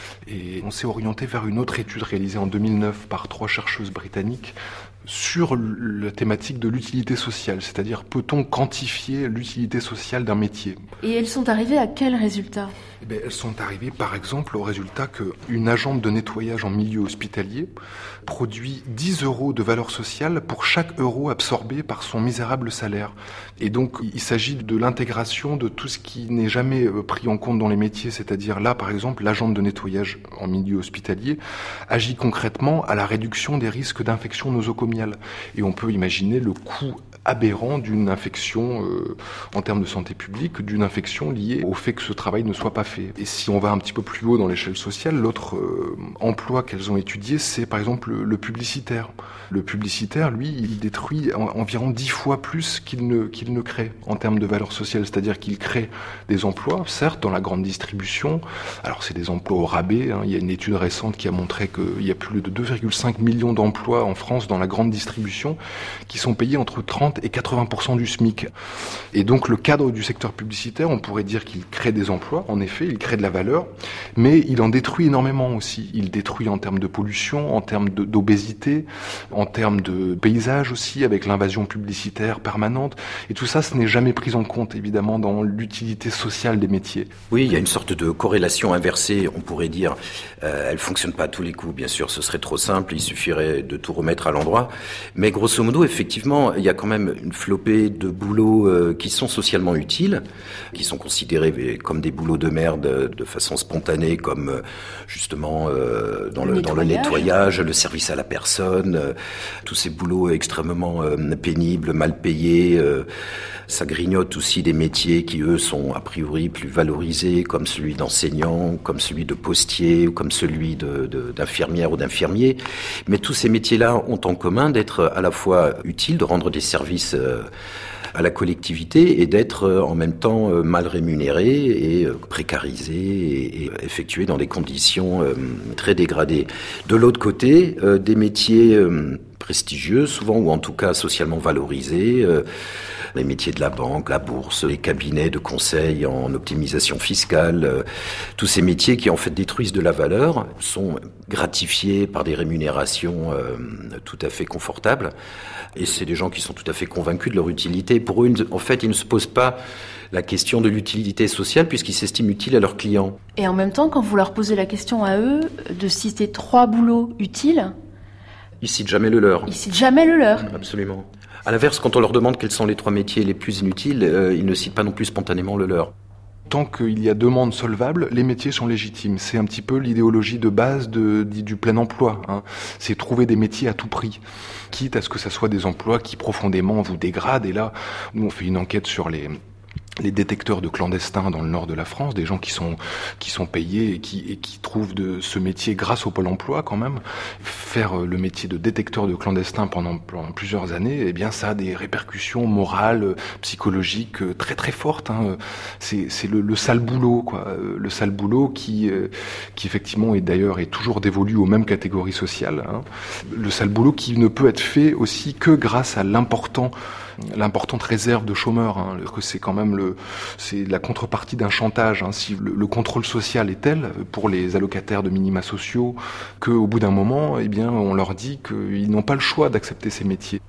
Et on s'est orienté vers une autre étude réalisée en deux mille neuf par trois chercheuses britanniques sur la thématique de l'utilité sociale, c'est-à-dire peut-on quantifier l'utilité sociale d'un métier. Et elles sont arrivées à quel résultat ? Eh bien, elles sont arrivées par exemple au résultat qu'une agente de nettoyage en milieu hospitalier produit dix euros de valeur sociale pour chaque euro absorbé par son misérable salaire. Et donc il s'agit de l'intégration de tout ce qui n'est jamais pris en compte dans les métiers, c'est-à-dire là par exemple l'agente de nettoyage en milieu hospitalier agit concrètement à la réduction des risques d'infection nosocomiale. Et on peut imaginer le coût aberrant d'une infection euh, en termes de santé publique, d'une infection liée au fait que ce travail ne soit pas fait. Et si on va un petit peu plus haut dans l'échelle sociale, l'autre euh, emploi qu'elles ont étudié, c'est par exemple le, le publicitaire. Le publicitaire, lui, il détruit en, environ dix fois plus qu'il ne, qu'il ne crée en termes de valeur sociale, c'est-à-dire qu'il crée des emplois, certes, dans la grande distribution. Alors c'est des emplois au rabais, hein. Il y a une étude récente qui a montré qu'il y a plus de deux virgule cinq millions d'emplois en France dans la grande distribution qui sont payés entre trente et quatre-vingts pour cent du SMIC. Et donc le cadre du secteur publicitaire, on pourrait dire qu'il crée des emplois, en effet, il crée de la valeur, mais il en détruit énormément aussi. Il détruit en termes de pollution, en termes de, d'obésité, en termes de paysage aussi, avec l'invasion publicitaire permanente. Et tout ça, ce n'est jamais pris en compte, évidemment, dans l'utilité sociale des métiers. Oui, il y a une sorte de corrélation inversée, on pourrait dire. Euh, elle fonctionne pas à tous les coups, bien sûr, ce serait trop simple, il suffirait de tout remettre à l'endroit. Mais grosso modo, effectivement, il y a quand même une flopée de boulots euh, qui sont socialement utiles, qui sont considérés comme des boulots de merde euh, de façon spontanée, comme euh, justement euh, dans, le, le dans le nettoyage, le service à la personne, euh, tous ces boulots extrêmement euh, pénibles, mal payés. Euh, ça grignote aussi des métiers qui, eux, sont a priori plus valorisés, comme celui d'enseignant, comme celui de postier, ou comme celui de, de, d'infirmière ou d'infirmier. Mais tous ces métiers-là ont en commun d'être à la fois utiles, de rendre des services euh, à la collectivité et d'être euh, en même temps euh, mal rémunérés et euh, précarisés et, et effectués dans des conditions euh, très dégradées. De l'autre côté, euh, des métiers euh, prestigieux, souvent, ou en tout cas socialement valorisés, euh, les métiers de la banque, la bourse, les cabinets de conseil en optimisation fiscale, euh, tous ces métiers qui en fait détruisent de la valeur, sont gratifiés par des rémunérations euh, tout à fait confortables. Et c'est des gens qui sont tout à fait convaincus de leur utilité. Pour eux, en fait, ils ne se posent pas la question de l'utilité sociale puisqu'ils s'estiment utiles à leurs clients. Et en même temps, quand vous leur posez la question à eux de citer trois boulots utiles, ils citent jamais le leur. Ils citent jamais le leur. Absolument. À l'inverse, quand on leur demande quels sont les trois métiers les plus inutiles, euh, ils ne citent pas non plus spontanément le leur. Tant qu'il y a demande solvable, les métiers sont légitimes. C'est un petit peu l'idéologie de base de, du plein emploi. Hein. C'est trouver des métiers à tout prix, quitte à ce que ça soit des emplois qui profondément vous dégradent. Et là, nous on fait une enquête sur les... les détecteurs de clandestins dans le nord de la France, des gens qui sont qui sont payés et qui et qui trouvent de ce métier grâce au Pôle emploi quand même. Faire le métier de détecteur de clandestins pendant, pendant plusieurs années, eh bien ça a des répercussions morales, psychologiques très très fortes. Hein. C'est c'est le, le sale boulot quoi, le sale boulot qui qui effectivement est d'ailleurs est toujours dévolu aux mêmes catégories sociales. Hein. Le sale boulot qui ne peut être fait aussi que grâce à l'important l'importante réserve de chômeurs, hein, que c'est quand même le, c'est la contrepartie d'un chantage. Hein, si le, le contrôle social est tel pour les allocataires de minima sociaux qu'au bout d'un moment, eh bien, on leur dit qu'ils n'ont pas le choix d'accepter ces métiers.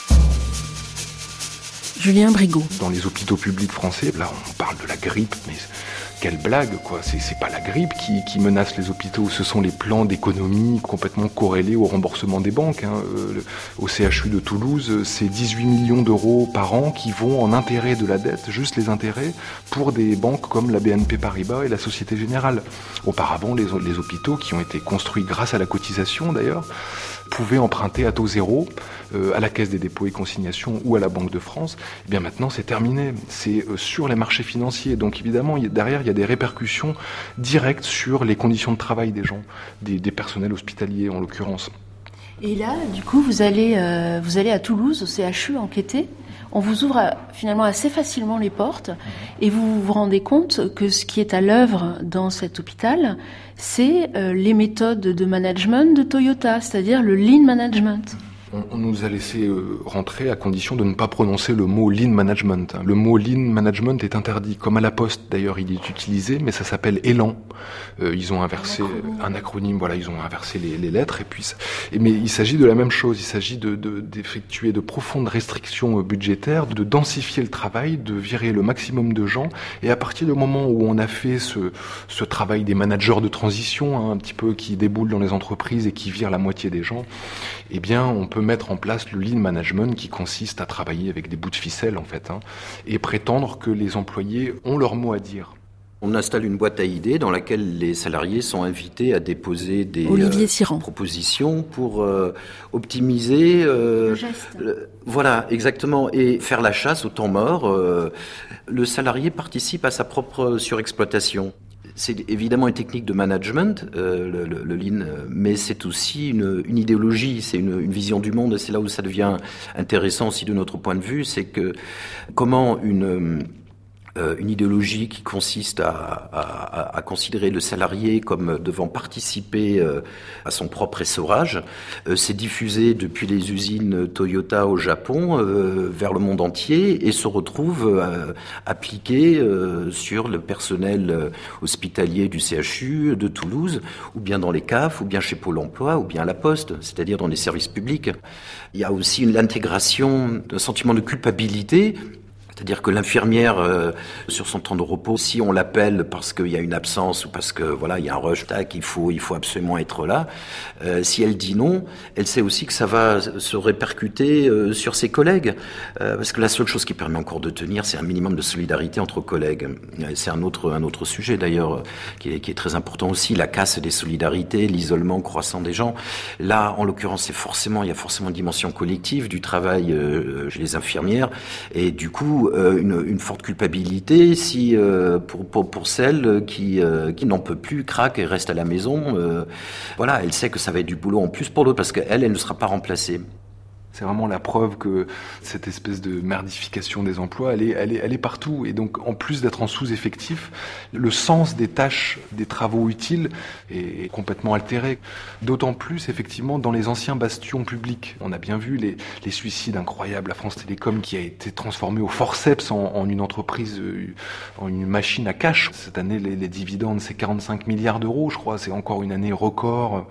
Julien Brigaud. Dans les hôpitaux publics français, là, on parle de la grippe, mais quelle blague, quoi. C'est, c'est pas la grippe qui, qui menace les hôpitaux, ce sont les plans d'économie complètement corrélés au remboursement des banques. Hein. Euh, le, au C H U de Toulouse, c'est dix-huit millions d'euros par an qui vont en intérêt de la dette, juste les intérêts, pour des banques comme la B N P Paribas et la Société Générale. Auparavant, les, les hôpitaux, qui ont été construits grâce à la cotisation d'ailleurs, pouvaient emprunter à taux zéro euh, à la Caisse des dépôts et consignations ou à la Banque de France. Eh bien maintenant, c'est terminé. C'est euh, sur les marchés financiers. Donc évidemment, il y a, derrière, il y a des répercussions directes sur les conditions de travail des gens, des, des personnels hospitaliers en l'occurrence. Et là, du coup, vous allez, euh, vous allez à Toulouse, au C H U, enquêter. On vous ouvre finalement assez facilement les portes et vous vous rendez compte que ce qui est à l'œuvre dans cet hôpital, c'est euh, les méthodes de management de Toyota, c'est-à-dire le lean management. On nous a laissé rentrer à condition de ne pas prononcer le mot lean management. Le mot lean management est interdit, comme à la Poste d'ailleurs il est utilisé, mais ça s'appelle Élan. Euh, ils ont inversé un acronyme. un acronyme, voilà, ils ont inversé les, les lettres et puis. Ça, et, mais il s'agit de la même chose. Il s'agit de, de, d'effectuer de profondes restrictions budgétaires, de densifier le travail, de virer le maximum de gens. Et à partir du moment où on a fait ce, ce travail des managers de transition, hein, un petit peu qui déboulent dans les entreprises et qui virent la moitié des gens, eh bien on peut mettre en place le lean management qui consiste à travailler avec des bouts de ficelle en fait, hein, et prétendre que les employés ont leur mot à dire. On installe une boîte à idées dans laquelle les salariés sont invités à déposer des euh, propositions pour euh, optimiser euh, le geste. Le, voilà, exactement, et faire la chasse au temps mort. Euh, le salarié participe à sa propre surexploitation. C'est évidemment une technique de management, euh, le, le, le lean, mais c'est aussi une, une idéologie, c'est une, une vision du monde. Et c'est là où ça devient intéressant aussi de notre point de vue, c'est que comment une Euh, une idéologie qui consiste à, à, à considérer le salarié comme devant participer euh, à son propre essorage, euh, s'est diffusée depuis les usines Toyota au Japon euh, vers le monde entier et se retrouve euh, appliquée euh, sur le personnel euh, hospitalier du C H U de Toulouse, ou bien dans les C A F, ou bien chez Pôle emploi, ou bien à la Poste, c'est-à-dire dans les services publics. Il y a aussi une, l'intégration d'un sentiment de culpabilité. C'est-à-dire que l'infirmière, euh, sur son temps de repos, si on l'appelle parce qu'il y a une absence ou parce que voilà, il y a un rush, tac, il faut, il faut absolument être là. Euh, si elle dit non, elle sait aussi que ça va se répercuter euh, sur ses collègues, euh, parce que la seule chose qui permet encore de tenir, c'est un minimum de solidarité entre collègues. C'est un autre, un autre sujet d'ailleurs qui est, qui est très important aussi, la casse des solidarités, l'isolement croissant des gens. Là, en l'occurrence, c'est forcément, il y a forcément une dimension collective du travail euh, chez les infirmières, et du coup. Euh, une, une forte culpabilité si euh, pour, pour pour celle qui euh, qui n'en peut plus, craque et reste à la maison. Euh, voilà, elle sait que ça va être du boulot en plus pour l'autre parce qu'elle, elle ne sera pas remplacée. C'est vraiment la preuve que cette espèce de merdification des emplois, elle est, elle est, elle est partout. Et donc, en plus d'être en sous-effectif, le sens des tâches, des travaux utiles est complètement altéré. D'autant plus, effectivement, dans les anciens bastions publics. On a bien vu les, les suicides incroyables. La France Télécom qui a été transformée au forceps en, en une entreprise, en une machine à cash. Cette année, les, les dividendes, c'est quarante-cinq milliards d'euros, je crois. C'est encore une année record.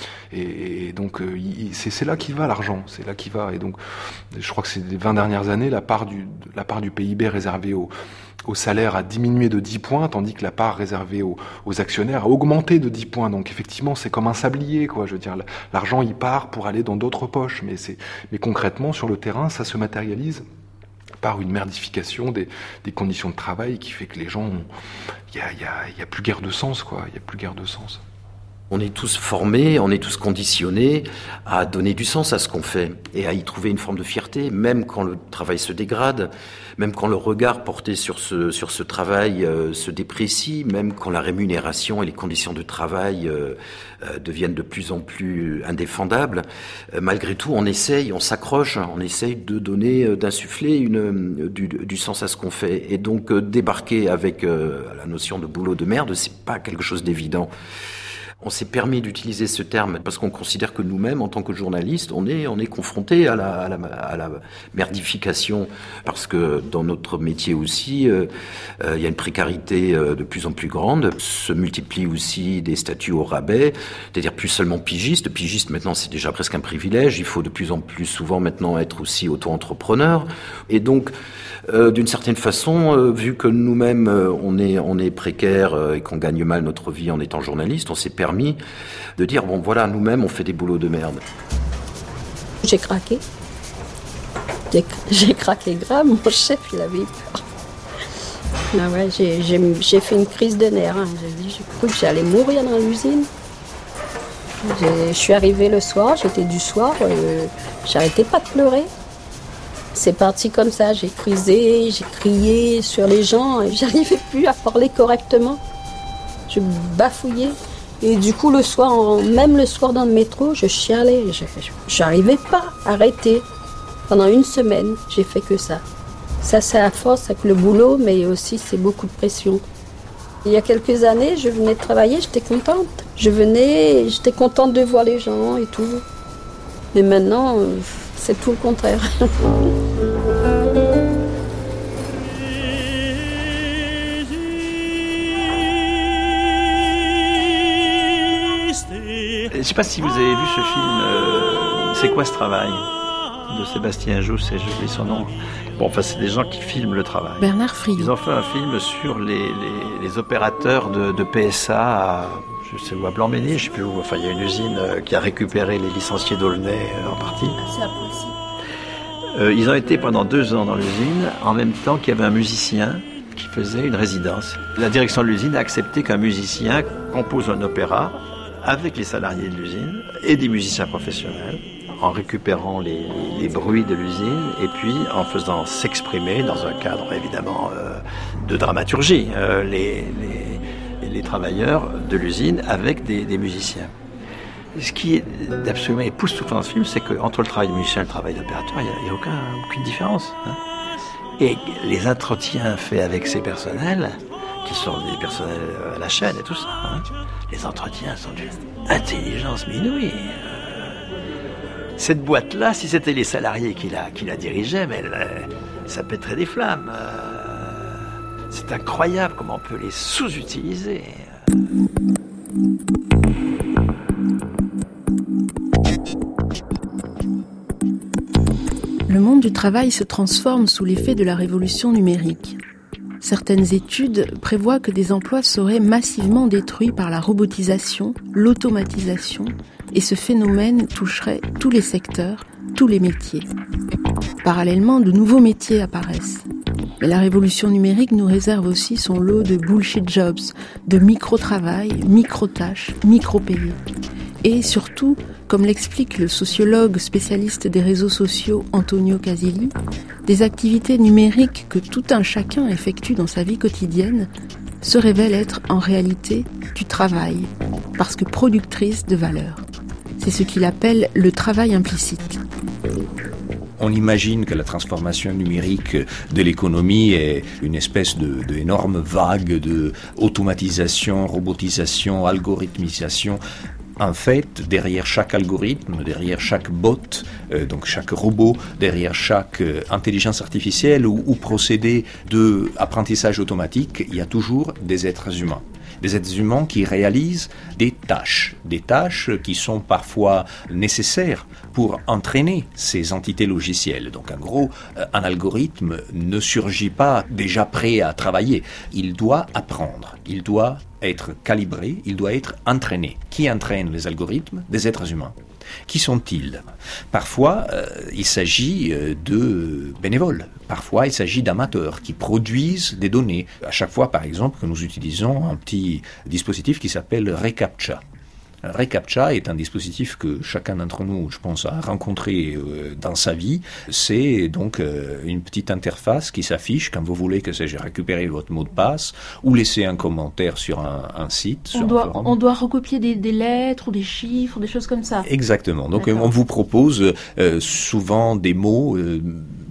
Et, et donc euh, c'est, c'est là qu'il va l'argent, c'est là qu'il va. Et donc je crois que ces vingt dernières années, la part du, la part du P I B réservée au, au salaire a diminué de dix points, tandis que la part réservée aux, aux actionnaires a augmenté de dix points. Donc effectivement, c'est comme un sablier, quoi. Je veux dire, l'argent il part pour aller dans d'autres poches, mais c'est, mais concrètement sur le terrain, ça se matérialise par une merdification des, des conditions de travail qui fait que les gens, il y a, y a, y a plus guère de sens, quoi. Il y a plus guère de sens. On est tous formés, on est tous conditionnés à donner du sens à ce qu'on fait et à y trouver une forme de fierté, même quand le travail se dégrade, même quand le regard porté sur ce, sur ce travail euh, se déprécie, même quand la rémunération et les conditions de travail euh, euh, deviennent de plus en plus indéfendables. Euh, malgré tout, on essaye, on s'accroche, on essaye de donner, euh, d'insuffler une, euh, du, du sens à ce qu'on fait. Et donc, euh, débarquer avec euh, la notion de boulot de merde, c'est pas quelque chose d'évident. On s'est permis d'utiliser ce terme parce qu'on considère que nous-mêmes, en tant que journalistes, on est, on est confrontés à la, à, la, à la merdification. Parce que dans notre métier aussi, euh, euh, il y a une précarité euh, de plus en plus grande. Se multiplient aussi des statuts au rabais, c'est-à-dire plus seulement pigiste. Pigiste, maintenant, c'est déjà presque un privilège. Il faut de plus en plus souvent maintenant être aussi auto-entrepreneur. Et donc, euh, d'une certaine façon, euh, vu que nous-mêmes, euh, on est, on est précaires euh, et qu'on gagne mal notre vie en étant journaliste, on s'est permis de dire, bon voilà, nous-mêmes on fait des boulots de merde. J'ai craqué. J'ai, j'ai craqué grave, mon chef il avait eu peur. Ah ouais, j'ai, j'ai, j'ai fait une crise de nerfs. Hein. J'ai dit, j'ai cru que j'allais mourir dans l'usine. J'ai, je suis arrivée le soir, j'étais du soir, euh, j'arrêtais pas de pleurer. C'est parti comme ça, j'ai crisé, j'ai crié sur les gens, et j'arrivais plus à parler correctement. Je bafouillais. Et du coup, le soir, même le soir dans le métro, je chialais. Je n'arrivais pas à arrêter. Pendant une semaine, j'ai fait que ça. Ça, c'est à force avec le boulot, mais aussi c'est beaucoup de pression. Il y a quelques années, je venais de travailler, j'étais contente. Je venais, j'étais contente de voir les gens et tout. Mais maintenant, c'est tout le contraire. Je ne sais pas si vous avez vu ce film euh, C'est quoi ce travail de Sébastien Jousse, et j'oublie son nom. Bon, enfin, c'est des gens qui filment le travail. Bernard Fried. Ils ont fait un film sur les, les, les opérateurs de, de P S A à, je sais où, à Blanc-Ménil, je sais plus où. Enfin, il y a une usine qui a récupéré les licenciés d'Aulnay en partie. C'est impossible. Euh, ils ont été pendant deux ans dans l'usine, en même temps qu'il y avait un musicien qui faisait une résidence. La direction de l'usine a accepté qu'un musicien compose un opéra avec les salariés de l'usine et des musiciens professionnels, en récupérant les, les bruits de l'usine et puis en faisant s'exprimer dans un cadre évidemment euh, de dramaturgie euh, les, les, les travailleurs de l'usine avec des, des musiciens. Ce qui est absolument époustouflant dans ce film, c'est qu'entre le travail de musicien et le travail d'opérateur, il n'y a, a aucun, aucune différence. Hein. Et les entretiens faits avec ces personnels, qui sont des personnels à la chaîne et tout ça, hein, les entretiens sont d'une intelligence inouïe. Cette boîte-là, si c'était les salariés qui la, qui la dirigeaient, mais elle, ça pèterait des flammes. C'est incroyable comment on peut les sous-utiliser. Le monde du travail se transforme sous l'effet de la révolution numérique. Certaines études prévoient que des emplois seraient massivement détruits par la robotisation, l'automatisation, et ce phénomène toucherait tous les secteurs, tous les métiers. Parallèlement, de nouveaux métiers apparaissent. Mais la révolution numérique nous réserve aussi son lot de bullshit jobs, de micro-travail, micro-tâches, micro-payés. Et surtout, comme l'explique le sociologue spécialiste des réseaux sociaux Antonio Casilli, des activités numériques que tout un chacun effectue dans sa vie quotidienne se révèlent être en réalité du travail, parce que productrices de valeur. C'est ce qu'il appelle le travail implicite. On imagine que la transformation numérique de l'économie est une espèce de, de énorme vague de automatisation, robotisation, algorithmisation. En fait, derrière chaque algorithme, derrière chaque bot, euh, donc chaque robot, derrière chaque euh, intelligence artificielle ou, ou procédé d'apprentissage automatique, il y a toujours des êtres humains. Des êtres humains qui réalisent des tâches, des tâches qui sont parfois nécessaires pour entraîner ces entités logicielles. Donc en gros, un algorithme ne surgit pas déjà prêt à travailler. Il doit apprendre, il doit être calibré, il doit être entraîné. Qui entraîne les algorithmes? Des êtres humains. Qui sont-ils? Parfois, euh, il s'agit de bénévoles. Parfois, il s'agit d'amateurs qui produisent des données. À chaque fois, par exemple, que nous utilisons un petit dispositif qui s'appelle ReCAPTCHA. ReCAPTCHA est un dispositif que chacun d'entre nous, je pense, a rencontré euh, dans sa vie. C'est donc euh, une petite interface qui s'affiche quand vous voulez, que sais-je, récupérer votre mot de passe ou laisser un commentaire sur un, un site. On, sur doit, un forum. on doit recopier des, des lettres ou des chiffres, des choses comme ça. Exactement. Donc D'accord. on vous propose euh, souvent des mots euh,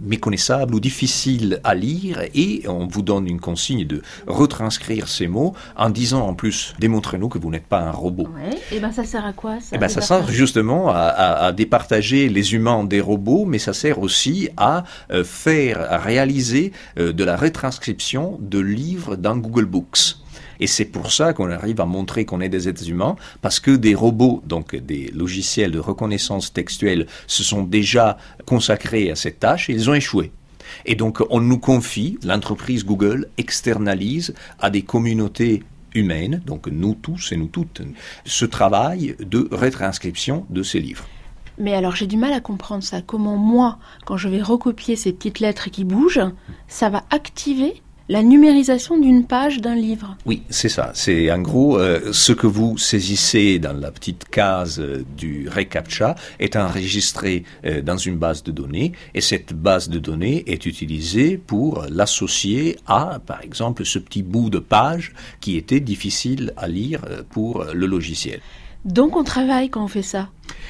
méconnaissables ou difficiles à lire et on vous donne une consigne de retranscrire ces mots en disant en plus, démontrez-nous que vous n'êtes pas un robot. Ouais. Et ben ça sert à quoi ça? Et ben ça sert justement à, à, à départager les humains des robots, mais ça sert aussi à euh, faire, à réaliser euh, de la retranscription de livres dans Google Books. Et c'est pour ça qu'on arrive à montrer qu'on est des êtres humains, parce que des robots, donc des logiciels de reconnaissance textuelle, se sont déjà consacrés à cette tâche et ils ont échoué. Et donc on nous confie, l'entreprise Google externalise à des communautés humaines, donc nous tous et nous toutes, ce travail de retranscription de ces livres. Mais alors j'ai du mal à comprendre ça. Comment moi, quand je vais recopier ces petites lettres qui bougent, ça va activer la numérisation d'une page d'un livre? Oui, c'est ça. C'est en gros euh, ce que vous saisissez dans la petite case euh, du reCAPTCHA est enregistré euh, dans une base de données et cette base de données est utilisée pour l'associer à, par exemple, ce petit bout de page qui était difficile à lire euh, pour le logiciel. Donc on travaille quand on fait ça?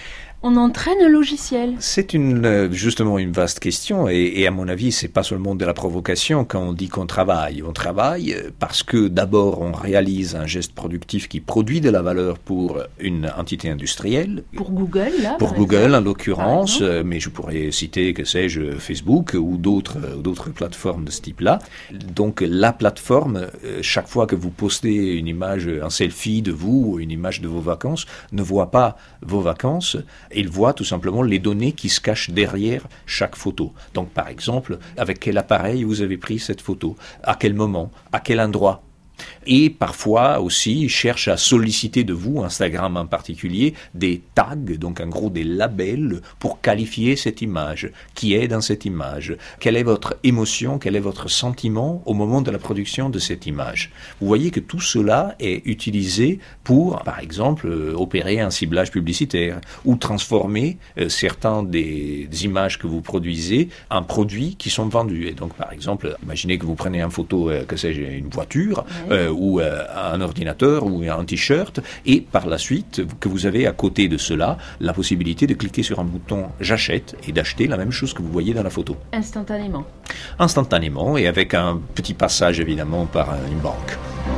On entraîne un logiciel. C'est une, justement une vaste question et, et à mon avis, c'est pas seulement de la provocation quand on dit qu'on travaille. On travaille parce que d'abord, on réalise un geste productif qui produit de la valeur pour une entité industrielle. Pour Google, là. Pour Google, exemple. En l'occurrence, mais je pourrais citer, que sais-je, Facebook ou d'autres, d'autres plateformes de ce type-là. Donc, la plateforme, chaque fois que vous postez une image, un selfie de vous ou une image de vos vacances, ne voit pas vos vacances. Il voit tout simplement les données qui se cachent derrière chaque photo. Donc, par exemple, avec quel appareil vous avez pris cette photo, à quel moment, à quel endroit. Et parfois aussi, il cherche à solliciter de vous, Instagram en particulier, des tags, donc en gros des labels pour qualifier cette image. Qui est dans cette image? Quelle est votre émotion? Quel est votre sentiment au moment de la production de cette image? Vous voyez que tout cela est utilisé pour, par exemple, euh, opérer un ciblage publicitaire ou transformer euh, certains des, des images que vous produisez en produits qui sont vendus. Et donc, par exemple, imaginez que vous prenez une photo, euh, que sais-je, une voiture, Euh, ou euh, un ordinateur ou un t-shirt et par la suite que vous avez à côté de cela la possibilité de cliquer sur un bouton j'achète et d'acheter la même chose que vous voyez dans la photo. Instantanément. Instantanément et avec un petit passage évidemment par une banque.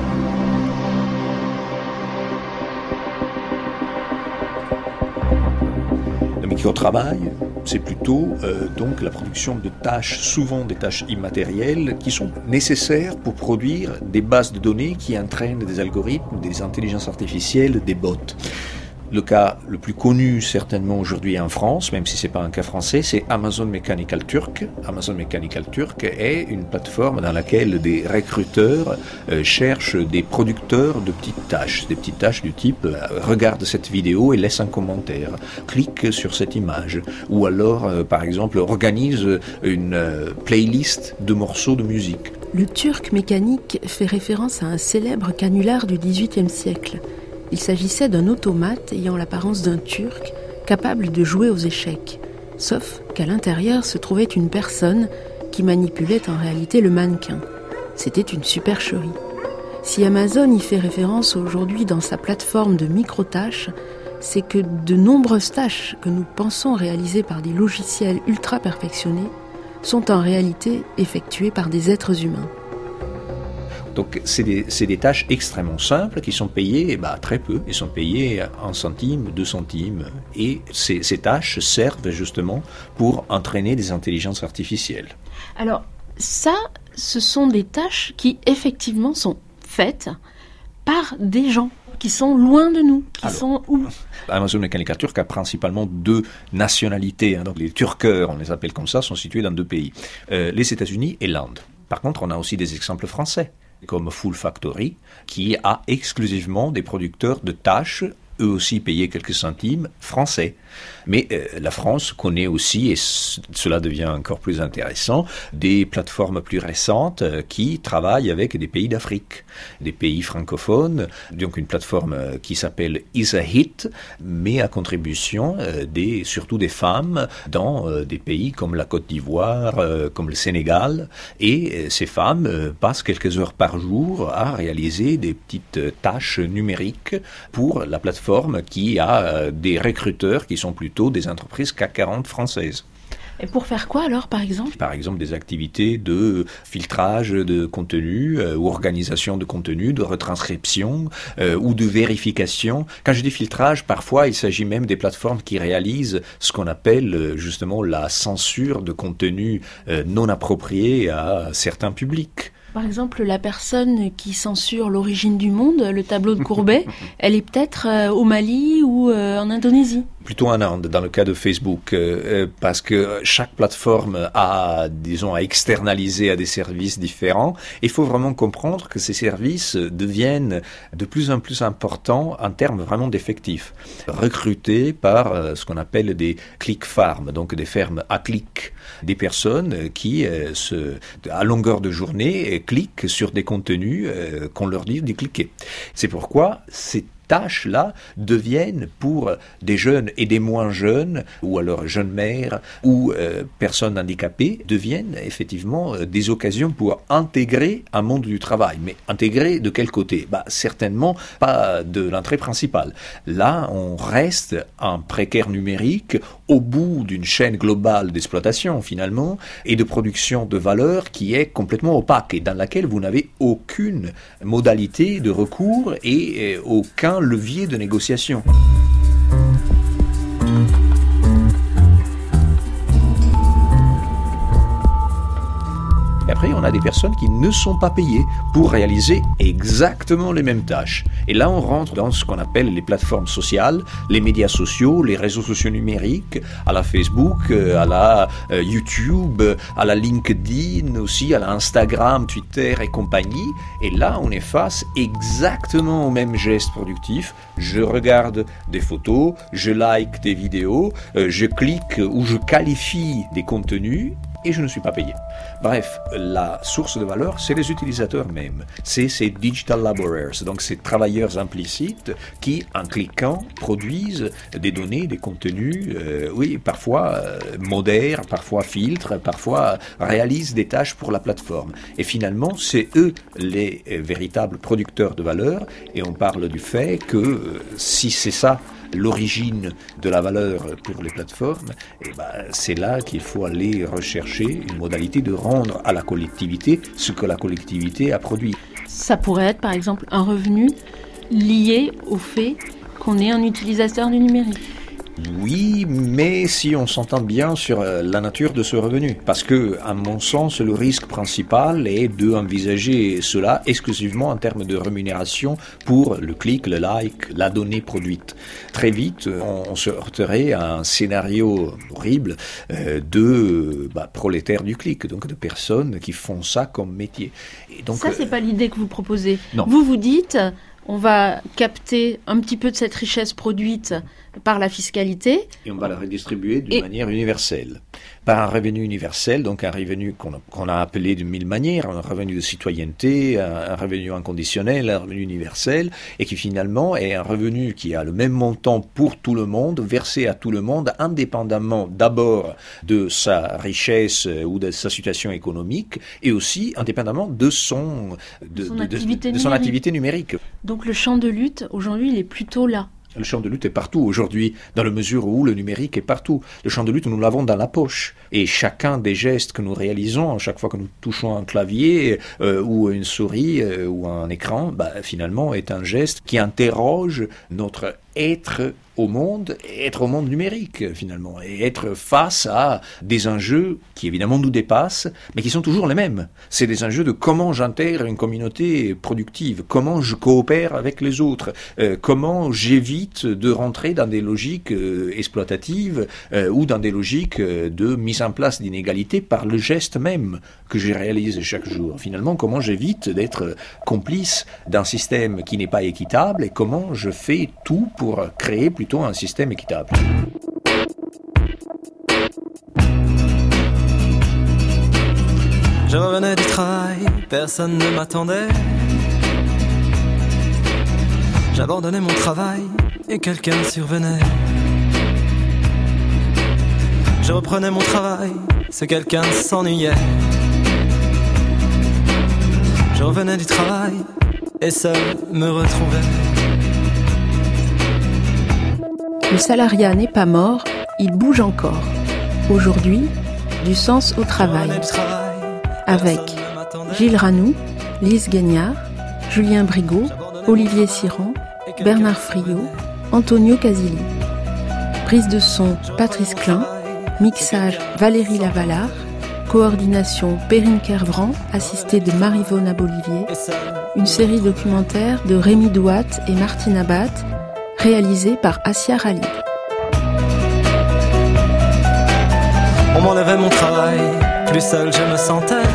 Le microtravail, c'est plutôt euh, donc la production de tâches, souvent des tâches immatérielles, qui sont nécessaires pour produire des bases de données qui entraînent des algorithmes, des intelligences artificielles, des bots. Le cas le plus connu certainement aujourd'hui en France, même si ce n'est pas un cas français, c'est Amazon Mechanical Turk. Amazon Mechanical Turk est une plateforme dans laquelle des recruteurs euh, cherchent des producteurs de petites tâches. Des petites tâches du type euh, regarde cette vidéo et laisse un commentaire, clique sur cette image. Ou alors, euh, par exemple, organise une euh, playlist de morceaux de musique. Le turc mécanique fait référence à un célèbre canular du dix-huitième siècle. Il s'agissait d'un automate ayant l'apparence d'un turc, capable de jouer aux échecs. Sauf qu'à l'intérieur se trouvait une personne qui manipulait en réalité le mannequin. C'était une supercherie. Si Amazon y fait référence aujourd'hui dans sa plateforme de micro-tâches, c'est que de nombreuses tâches que nous pensons réalisées par des logiciels ultra perfectionnés sont en réalité effectuées par des êtres humains. Donc c'est des, c'est des tâches extrêmement simples qui sont payées bah, très peu. Elles sont payées un centime, deux centimes. Et ces, ces tâches servent justement pour entraîner des intelligences artificielles. Alors ça, ce sont des tâches qui effectivement sont faites par des gens qui sont loin de nous, qui Alors, sont où? Amazon Mechanical Turk a principalement deux nationalités. Hein. Donc les Turqueurs, on les appelle comme ça, sont situés dans deux pays. Euh, les États-Unis et l'Inde. Par contre, on a aussi des exemples français, comme Full Factory, qui a exclusivement des producteurs de tâches, eux aussi payés quelques centimes, français. Mais euh, la France connaît aussi, et c- cela devient encore plus intéressant, des plateformes plus récentes euh, qui travaillent avec des pays d'Afrique, des pays francophones, donc une plateforme euh, qui s'appelle Isahit, met à contribution euh, des, surtout des femmes dans euh, des pays comme la Côte d'Ivoire, euh, comme le Sénégal, et euh, ces femmes euh, passent quelques heures par jour à réaliser des petites euh, tâches numériques pour la plateforme qui a euh, des recruteurs qui sont plutôt des entreprises C A C quarante françaises. Et pour faire quoi alors, par exemple ? Par exemple, des activités de filtrage de contenu, euh, ou organisation de contenu, de retranscription euh, ou de vérification. Quand je dis filtrage, parfois il s'agit même des plateformes qui réalisent ce qu'on appelle euh, justement la censure de contenu euh, non approprié à certains publics. Par exemple, la personne qui censure l'origine du monde, le tableau de Courbet, elle est peut-être euh, au Mali ou euh, en Indonésie. Plutôt en Inde, dans le cas de Facebook, euh, parce que chaque plateforme a, disons, à externaliser à des services différents. Il faut vraiment comprendre que ces services deviennent de plus en plus importants en termes vraiment d'effectifs, recrutés par euh, ce qu'on appelle des click farms, donc des fermes à clic, des personnes qui, euh, se, à longueur de journée, cliquent sur des contenus euh, qu'on leur dit de cliquer. C'est pourquoi c'est tâches-là deviennent pour des jeunes et des moins jeunes, ou alors jeunes mères, ou euh, personnes handicapées, deviennent effectivement euh, des occasions pour intégrer un monde du travail. Mais intégrer de quel côté ? Bah, certainement pas de l'entrée principale. Là, on reste un précaire numérique au bout d'une chaîne globale d'exploitation, finalement, et de production de valeur qui est complètement opaque et dans laquelle vous n'avez aucune modalité de recours et euh, aucun levier de négociation. Et après, on a des personnes qui ne sont pas payées pour réaliser exactement les mêmes tâches. Et là, on rentre dans ce qu'on appelle les plateformes sociales, les médias sociaux, les réseaux sociaux numériques, à la Facebook, à la euh, YouTube, à la LinkedIn aussi, à la Instagram, Twitter et compagnie. Et là, on est face exactement au même geste productif. Je regarde des photos, je like des vidéos, euh, je clique ou je qualifie des contenus, et je ne suis pas payé. Bref, la source de valeur, c'est les utilisateurs mêmes. C'est ces digital laborers, donc ces travailleurs implicites qui, en cliquant, produisent des données, des contenus, euh, oui, parfois euh, modèrent, parfois filtrent, parfois réalisent des tâches pour la plateforme. Et finalement, c'est eux les euh, véritables producteurs de valeur, et on parle du fait que euh, si c'est ça, l'origine de la valeur pour les plateformes, et ben, c'est là qu'il faut aller rechercher une modalité de rendre à la collectivité ce que la collectivité a produit. Ça pourrait être par exemple un revenu lié au fait qu'on est un utilisateur du numérique. Oui, mais si on s'entend bien sur la nature de ce revenu. Parce que, à mon sens, le risque principal est d'envisager cela exclusivement en termes de rémunération pour le clic, le like, la donnée produite. Très vite, on se heurterait à un scénario horrible euh, de bah, prolétaires du clic, donc de personnes qui font ça comme métier. Et donc, ça, c'est euh... pas l'idée que vous proposez. Non. Vous vous dites, on va capter un petit peu de cette richesse produite par la fiscalité. Et on va la redistribuer d'une et... manière universelle. Par un revenu universel, donc un revenu qu'on a, qu'on a appelé de mille manières, un revenu de citoyenneté, un, un revenu inconditionnel, un revenu universel, et qui finalement est un revenu qui a le même montant pour tout le monde, versé à tout le monde, indépendamment d'abord de sa richesse ou de sa situation économique, et aussi indépendamment de son, de, son, de, activité, de, de son activité numérique. Donc le champ de lutte, aujourd'hui, il est plutôt là. Le champ de lutte est partout aujourd'hui, dans la mesure où le numérique est partout. Le champ de lutte, nous l'avons dans la poche. Et chacun des gestes que nous réalisons, à chaque fois que nous touchons un clavier euh, ou une souris euh, ou un écran, bah, finalement est un geste qui interroge notre être au monde, et être au monde numérique finalement, et être face à des enjeux qui évidemment nous dépassent, mais qui sont toujours les mêmes. C'est des enjeux de comment j'intègre une communauté productive, comment je coopère avec les autres, euh, comment j'évite de rentrer dans des logiques euh, exploitatives euh, ou dans des logiques euh, de mise en place d'inégalités par le geste même que je réalise chaque jour. Finalement, comment j'évite d'être complice d'un système qui n'est pas équitable et comment je fais tout pour créer plutôt un système équitable. Je revenais du travail, personne ne m'attendait. J'abandonnais mon travail et quelqu'un survenait. Je reprenais mon travail, ce quelqu'un s'ennuyait. Je revenais du travail et seul me retrouvais. Le salariat n'est pas mort, il bouge encore. Aujourd'hui, du sens au travail, avec Gilles Ranoux, Lise Gagnard, Julien Brigaut, Olivier Siran, Bernard Friot, Antonio Casilli. Prise de son Patrice Klein, mixage Valérie Lavalard, coordination Perrine Kervran, assistée de Marie-Vaune Abolivier, une série documentaire de Rémi Douat et Martine Abad, réalisée par Assia Rally. On m'enlevait mon travail, plus seul je me sentais.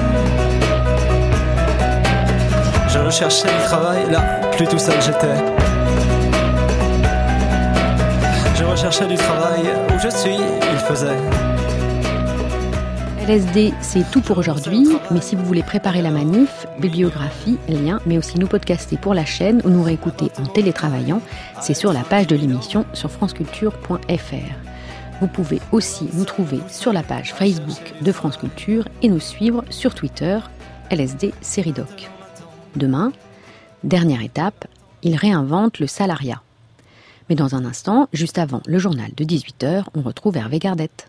Je recherchais du travail, là, plus tout seul j'étais. Je recherchais du travail, où je suis, il faisait. L S D, c'est tout pour aujourd'hui, mais si vous voulez préparer la manif, bibliographie, liens, mais aussi nous podcaster pour la chaîne ou nous réécouter en télétravaillant, c'est sur la page de l'émission sur franceculture point f r. Vous pouvez aussi nous trouver sur la page Facebook de France Culture et nous suivre sur Twitter, L S D Séridoc. Demain, dernière étape, il réinvente le salariat. Mais dans un instant, juste avant le journal de dix-huit heures, on retrouve Hervé Gardette.